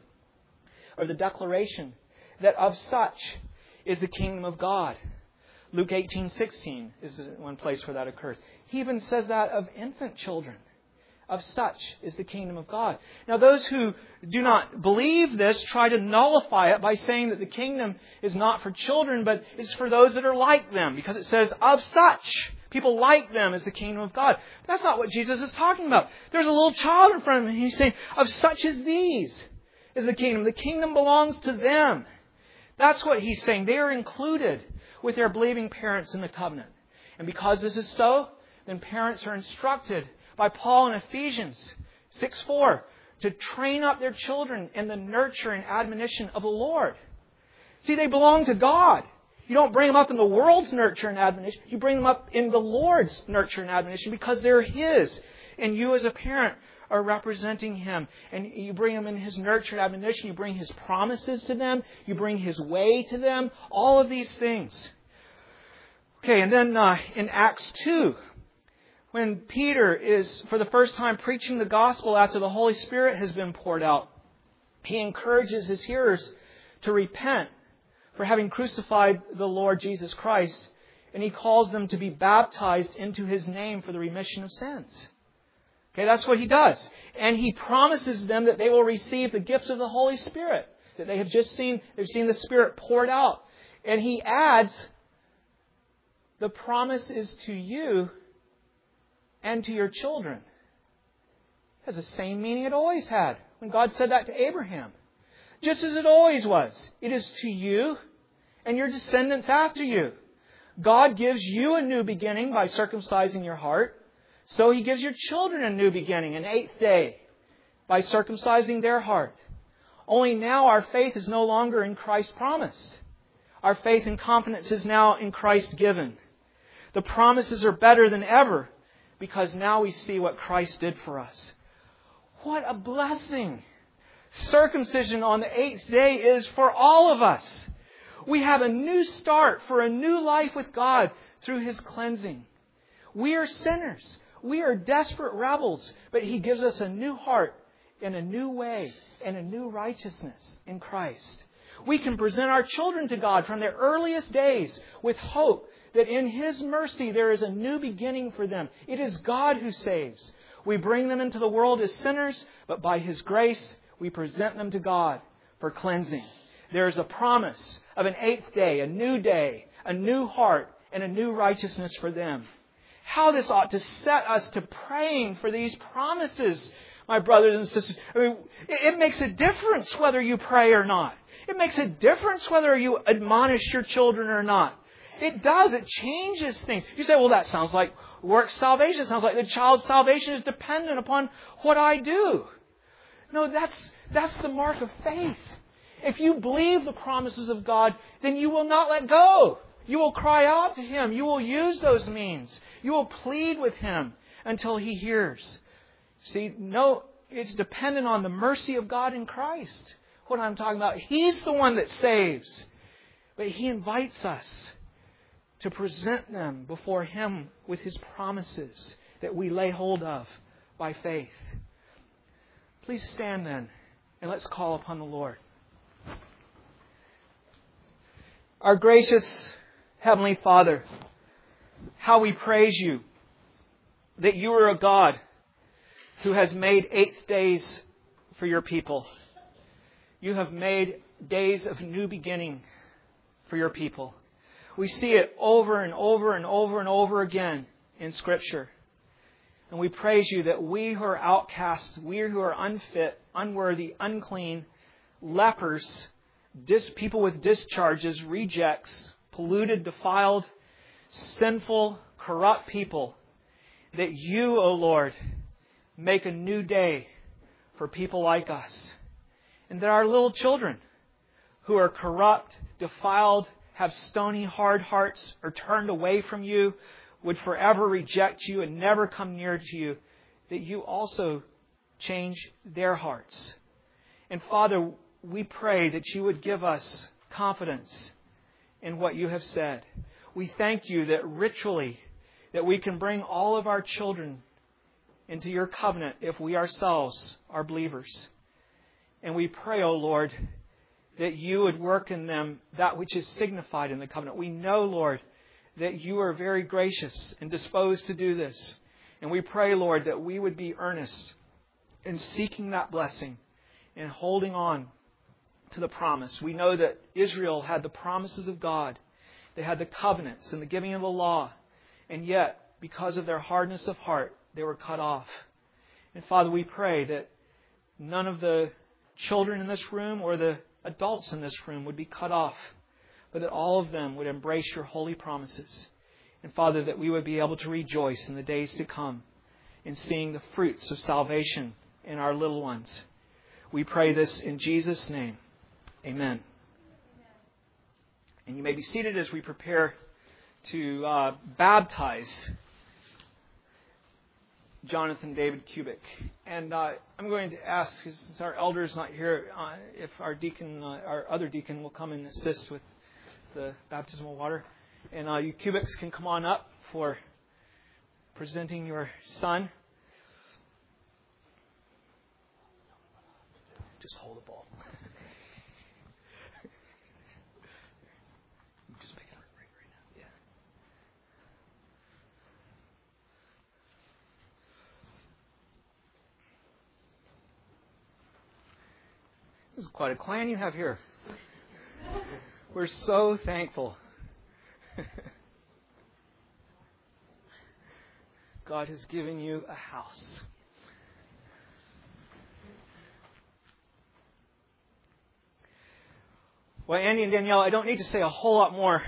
Or the declaration that of such is the kingdom of God. Luke eighteen sixteen is one place where that occurs. He even says that of infant children. Of such is the kingdom of God. Now those who do not believe this try to nullify it by saying that the kingdom is not for children, but it's for those that are like them. Because it says of such. People like them is the kingdom of God. That's not what Jesus is talking about. There's a little child in front of him. He's saying of such as these is the kingdom. The kingdom belongs to them. That's what he's saying. They are included with their believing parents in the covenant. And because this is so, then parents are instructed by Paul in Ephesians six four to train up their children in the nurture and admonition of the Lord. See, they belong to God. You don't bring them up in the world's nurture and admonition. You bring them up in the Lord's nurture and admonition because they're His. And you as a parent are representing Him. And you bring them in His nurture and admonition. You bring His promises to them. You bring His way to them. All of these things. Okay, and then uh, in Acts two, when Peter is for the first time preaching the gospel after the Holy Spirit has been poured out, he encourages his hearers to repent for having crucified the Lord Jesus Christ. And he calls them to be baptized into His name for the remission of sins. Okay, that's what he does. And he promises them that they will receive the gifts of the Holy Spirit. That they have just seen, they've seen the Spirit poured out. And he adds, the promise is to you and to your children. It has the same meaning it always had when God said that to Abraham. Just as it always was. It is to you and your descendants after you. God gives you a new beginning by circumcising your heart. So He gives your children a new beginning, an eighth day, by circumcising their heart. Only now our faith is no longer in Christ promised. Our faith and confidence is now in Christ given. The promises are better than ever because now we see what Christ did for us. What a blessing! Circumcision on the eighth day is for all of us. We have a new start for a new life with God through His cleansing. We are sinners. We are desperate rebels, but He gives us a new heart and a new way and a new righteousness in Christ. We can present our children to God from their earliest days with hope that in His mercy there is a new beginning for them. It is God who saves. We bring them into the world as sinners, but by His grace we present them to God for cleansing. There is a promise of an eighth day, a new day, a new heart, and a new righteousness for them. How this ought to set us to praying for these promises, my brothers and sisters. I mean, it makes a difference whether you pray or not. It makes a difference whether you admonish your children or not. It does. It changes things. You say, well, that sounds like work salvation. It sounds like the child's salvation is dependent upon what I do. No, that's, that's the mark of faith. If you believe the promises of God, then you will not let go. You will cry out to Him. You will use those means. You will plead with Him until He hears. See, no, it's dependent on the mercy of God in Christ. What I'm talking about, He's the one that saves. But He invites us to present them before Him with His promises that we lay hold of by faith. Please stand then And let's call upon the Lord. Our gracious Heavenly Father, how we praise You that You are a God who has made eight days for Your people. You have made days of new beginning for Your people. We see it over and over and over and over again in Scripture. And we praise You that we who are outcasts, we who are unfit, unworthy, unclean, lepers, dis- people with discharges, rejects, polluted, defiled, sinful, corrupt people, that You, O Lord, make a new day for people like us. And that our little children who are corrupt, defiled, have stony, hard hearts, are turned away from You, would forever reject You and never come near to You, that You also change their hearts. And Father, we pray that You would give us confidence in what You have said. We thank You that ritually, that we can bring all of our children into Your covenant if we ourselves are believers. And we pray, O Lord, that You would work in them that which is signified in the covenant. We know, Lord, that You are very gracious and disposed to do this. And we pray, Lord, that we would be earnest in seeking that blessing and holding on to the promise. We know that Israel had the promises of God. They had the covenants and the giving of the law. And yet, because of their hardness of heart, they were cut off. And Father, we pray that none of the children in this room or the adults in this room would be cut off, but that all of them would embrace Your holy promises. And Father, that we would be able to rejoice in the days to come in seeing the fruits of salvation in our little ones. We pray this in Jesus' name. Amen. And you may be seated as we prepare to uh, baptize Jonathan David Kubik. And uh, I'm going to ask, since our elder is not here, uh, if our deacon, uh, our other deacon will come and assist with the baptismal water. And uh, you Kubiks can come on up for presenting your son. Just hold the ball. Just pick it up right, right now. Yeah. This is quite a clan you have here. We're so thankful. God has given you a house. Well, Andy and Danielle, I don't need to say a whole lot more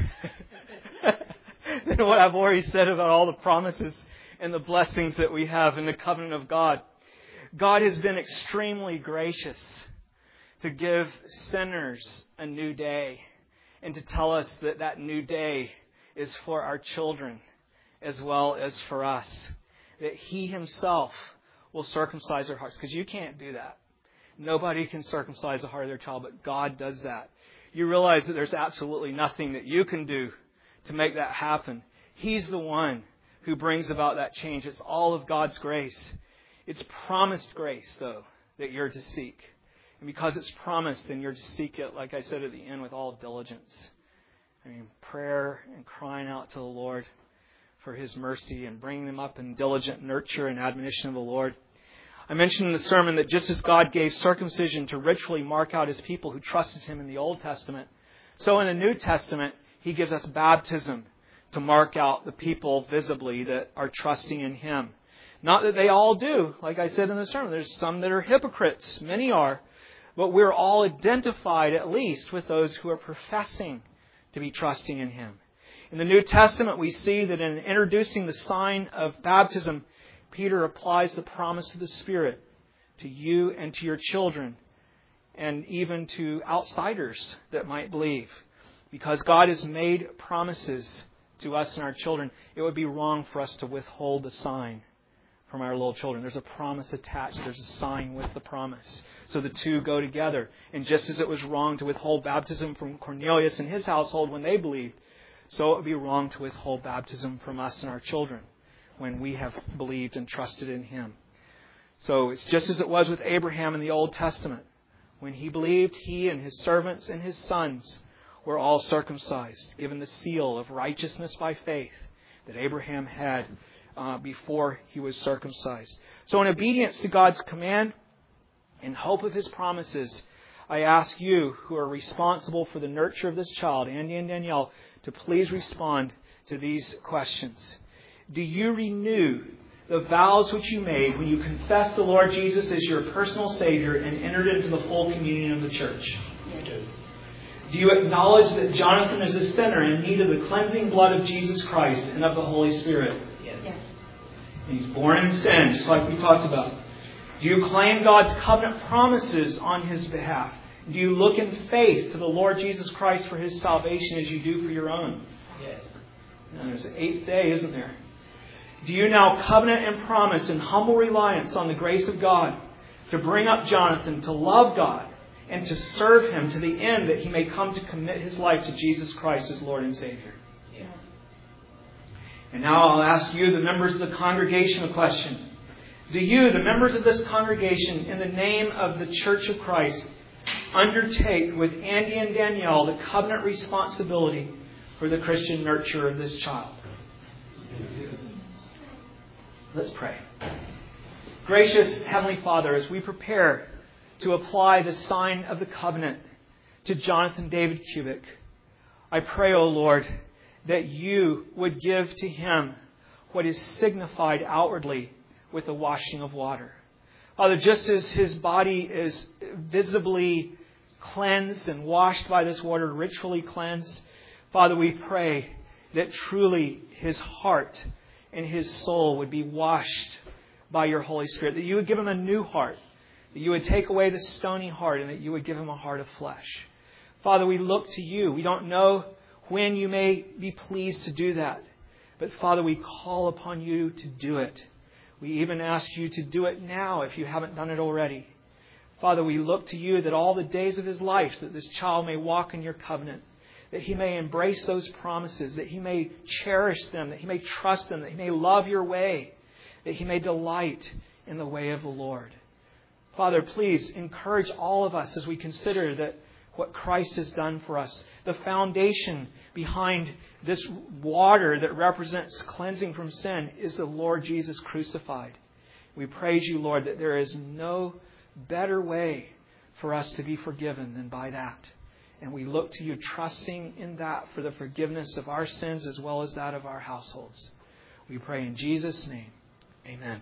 than what I've already said about all the promises and the blessings that we have in the covenant of God. God has been extremely gracious to give sinners a new day and to tell us that that new day is for our children as well as for us. That He Himself will circumcise our hearts, because you can't do that. Nobody can circumcise the heart of their child, but God does that. You realize that there's absolutely nothing that you can do to make that happen. He's the one who brings about that change. It's all of God's grace. It's promised grace, though, that you're to seek. And because it's promised, then you're to seek it, like I said at the end, with all diligence. I mean, prayer and crying out to the Lord for His mercy and bringing them up in diligent nurture and admonition of the Lord. I mentioned in the sermon that just as God gave circumcision to ritually mark out His people who trusted Him in the Old Testament, so in the New Testament, He gives us baptism to mark out the people visibly that are trusting in Him. Not that they all do, like I said in the sermon. There's some that are hypocrites. Many are. But we're all identified, at least, with those who are professing to be trusting in Him. In the New Testament, we see that in introducing the sign of baptism, Peter applies the promise of the Spirit to you and to your children, and even to outsiders that might believe. Because God has made promises to us and our children, it would be wrong for us to withhold the sign from our little children. There's a promise attached. There's a sign with the promise. So the two go together. And just as it was wrong to withhold baptism from Cornelius and his household when they believed, so it would be wrong to withhold baptism from us and our children when we have believed and trusted in Him. So it's just as it was with Abraham in the Old Testament. When he believed, he and his servants and his sons were all circumcised, given the seal of righteousness by faith that Abraham had uh, before he was circumcised. So in obedience to God's command, in hope of his promises, I ask you who are responsible for the nurture of this child, Andy and Danielle, to please respond to these questions. Do you renew the vows which you made when you confessed the Lord Jesus as your personal Savior and entered into the full communion of the church? Yes. Do you acknowledge that Jonathan is a sinner in need of the cleansing blood of Jesus Christ and of the Holy Spirit? Yes. Yes. And he's born in sin, just like we talked about. Do you claim God's covenant promises on his behalf? Do you look in faith to the Lord Jesus Christ for his salvation as you do for your own? Yes. Now, there's an eighth day, isn't there? Do you now covenant and promise in humble reliance on the grace of God to bring up Jonathan to love God and to serve him to the end that he may come to commit his life to Jesus Christ as Lord and Savior? Yes. And now I'll ask you, the members of the congregation, a question. Do you, the members of this congregation, in the name of the Church of Christ, undertake with Andy and Danielle the covenant responsibility for the Christian nurture of this child? Let's pray. Gracious Heavenly Father, as we prepare to apply the sign of the covenant to Jonathan David Kubik, I pray, O Lord, that you would give to him what is signified outwardly with the washing of water. Father, just as his body is visibly cleansed and washed by this water, ritually cleansed, Father, we pray that truly his heart and his soul would be washed by your Holy Spirit, that you would give him a new heart, that you would take away the stony heart, and that you would give him a heart of flesh. Father, we look to you. We don't know when you may be pleased to do that, but Father, we call upon you to do it. We even ask you to do it now if you haven't done it already. Father, we look to you that all the days of his life, that this child may walk in your covenant, that he may embrace those promises, that he may cherish them, that he may trust them, that he may love your way, that he may delight in the way of the Lord. Father, please encourage all of us as we consider that what Christ has done for us, the foundation behind this water that represents cleansing from sin is the Lord Jesus crucified. We praise you, Lord, that there is no better way for us to be forgiven than by that. And we look to you, trusting in that for the forgiveness of our sins as well as that of our households. We pray in Jesus' name. Amen.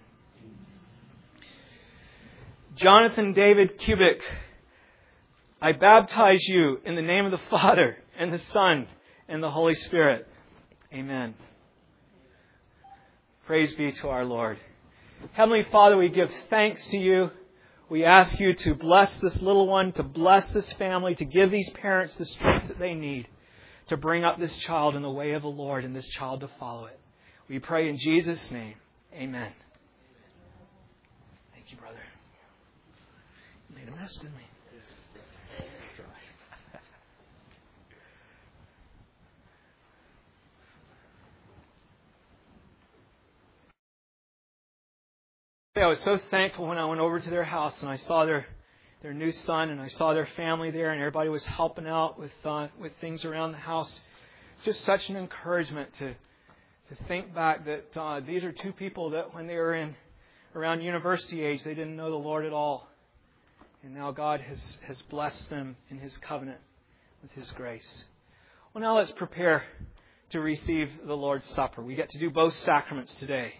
Jonathan David Kubik, I baptize you in the name of the Father and the Son and the Holy Spirit. Amen. Praise be to our Lord. Heavenly Father, we give thanks to you. We ask you to bless this little one, to bless this family, to give these parents the strength that they need to bring up this child in the way of the Lord and this child to follow it. We pray in Jesus' name. Amen. Thank you, brother. You made a mess, didn't we? I was so thankful when I went over to their house and I saw their their new son and I saw their family there and everybody was helping out with uh, with things around the house. Just such an encouragement to to think back that uh, these are two people that when they were in around university age they didn't know the Lord at all, and now God has has blessed them in His covenant with His grace. Well, now let's prepare to receive the Lord's Supper. We get to do both sacraments today.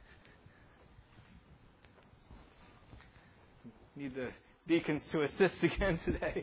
Need the deacons to assist again today.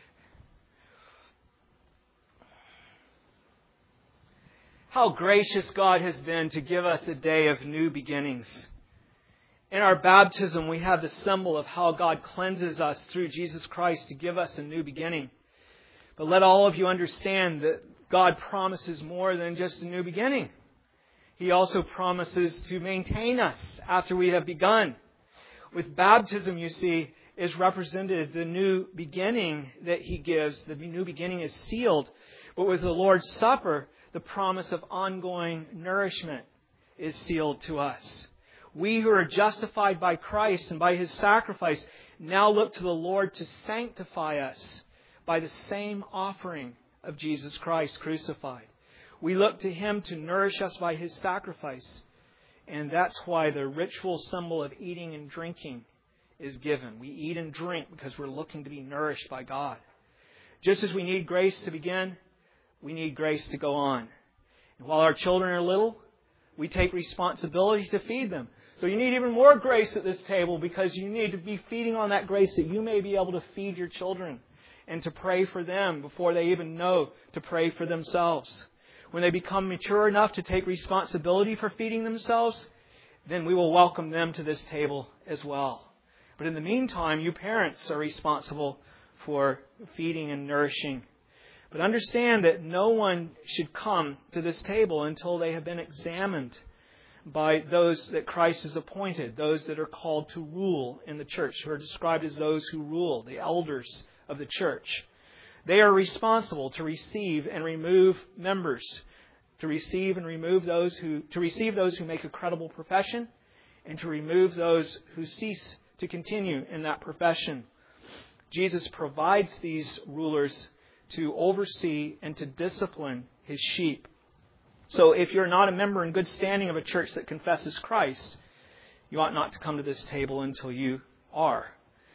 How gracious God has been to give us a day of new beginnings. In our baptism, we have the symbol of how God cleanses us through Jesus Christ to give us a new beginning. But let all of you understand that God promises more than just a new beginning. He also promises to maintain us after we have begun. With baptism, you see, is represented the new beginning that He gives. The new beginning is sealed. But with the Lord's Supper, the promise of ongoing nourishment is sealed to us. We who are justified by Christ and by His sacrifice now look to the Lord to sanctify us by the same offering of Jesus Christ crucified. We look to Him to nourish us by His sacrifice. And that's why the ritual symbol of eating and drinking is given. We eat and drink because we're looking to be nourished by God. Just as we need grace to begin, we need grace to go on. And while our children are little, we take responsibility to feed them. So you need even more grace at this table because you need to be feeding on that grace that you may be able to feed your children and to pray for them before they even know to pray for themselves. When they become mature enough to take responsibility for feeding themselves, then we will welcome them to this table as well. But in the meantime, you parents are responsible for feeding and nourishing. But understand that no one should come to this table until they have been examined by those that Christ has appointed, those that are called to rule in the church, who are described as those who rule, the elders of the church. They are responsible to receive and remove members, to receive and remove those who, to receive those who make a credible profession, and to remove those who cease to continue in that profession. Jesus provides these rulers to oversee and to discipline His sheep. So if you're not a member in good standing of a church that confesses Christ, you ought not to come to this table until you are.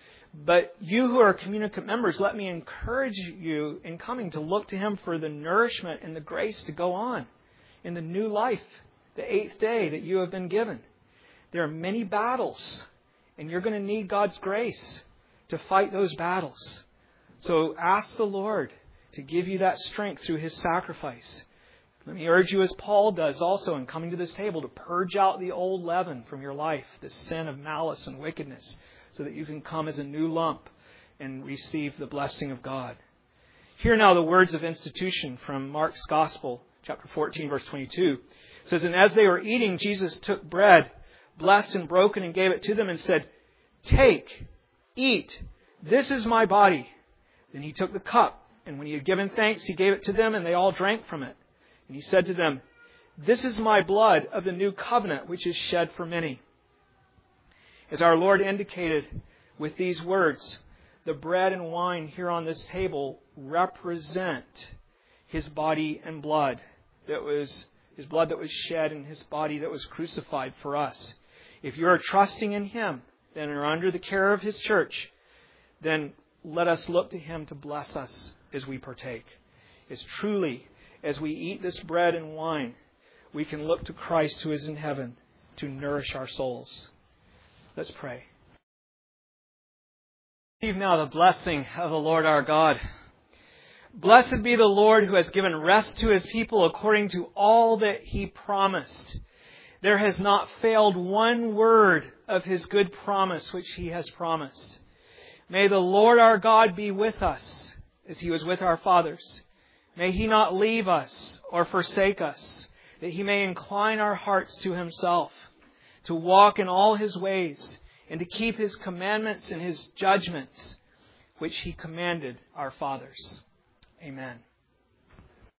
But you who are communicant members, let me encourage you in coming to look to Him for the nourishment and the grace to go on in the new life, the eighth day that you have been given. There are many battles, and you're going to need God's grace to fight those battles. So ask the Lord to give you that strength through His sacrifice. Let me urge you, as Paul does also in coming to this table, to purge out the old leaven from your life, the sin of malice and wickedness, so that you can come as a new lump and receive the blessing of God. Hear now the words of institution from Mark's Gospel, chapter fourteen, verse twenty-two. It says, "And as they were eating, Jesus took bread, blessed and broken, and gave it to them, and said, 'Take, eat, this is my body.' Then He took the cup, and when He had given thanks, He gave it to them, and they all drank from it. And He said to them, 'This is my blood of the new covenant, which is shed for many.'" As our Lord indicated with these words, the bread and wine here on this table represent His body and blood that was His blood that was shed and His body that was crucified for us. If you are trusting in Him, then are under the care of His church, then let us look to Him to bless us as we partake. As truly as we eat this bread and wine, we can look to Christ who is in heaven to nourish our souls. Let's pray. Receive now the blessing of the Lord our God. Blessed be the Lord who has given rest to His people according to all that He promised. There has not failed one word of His good promise which He has promised. May the Lord our God be with us as He was with our fathers. May He not leave us or forsake us, that He may incline our hearts to Himself, to walk in all His ways, and to keep His commandments and His judgments, which He commanded our fathers. Amen.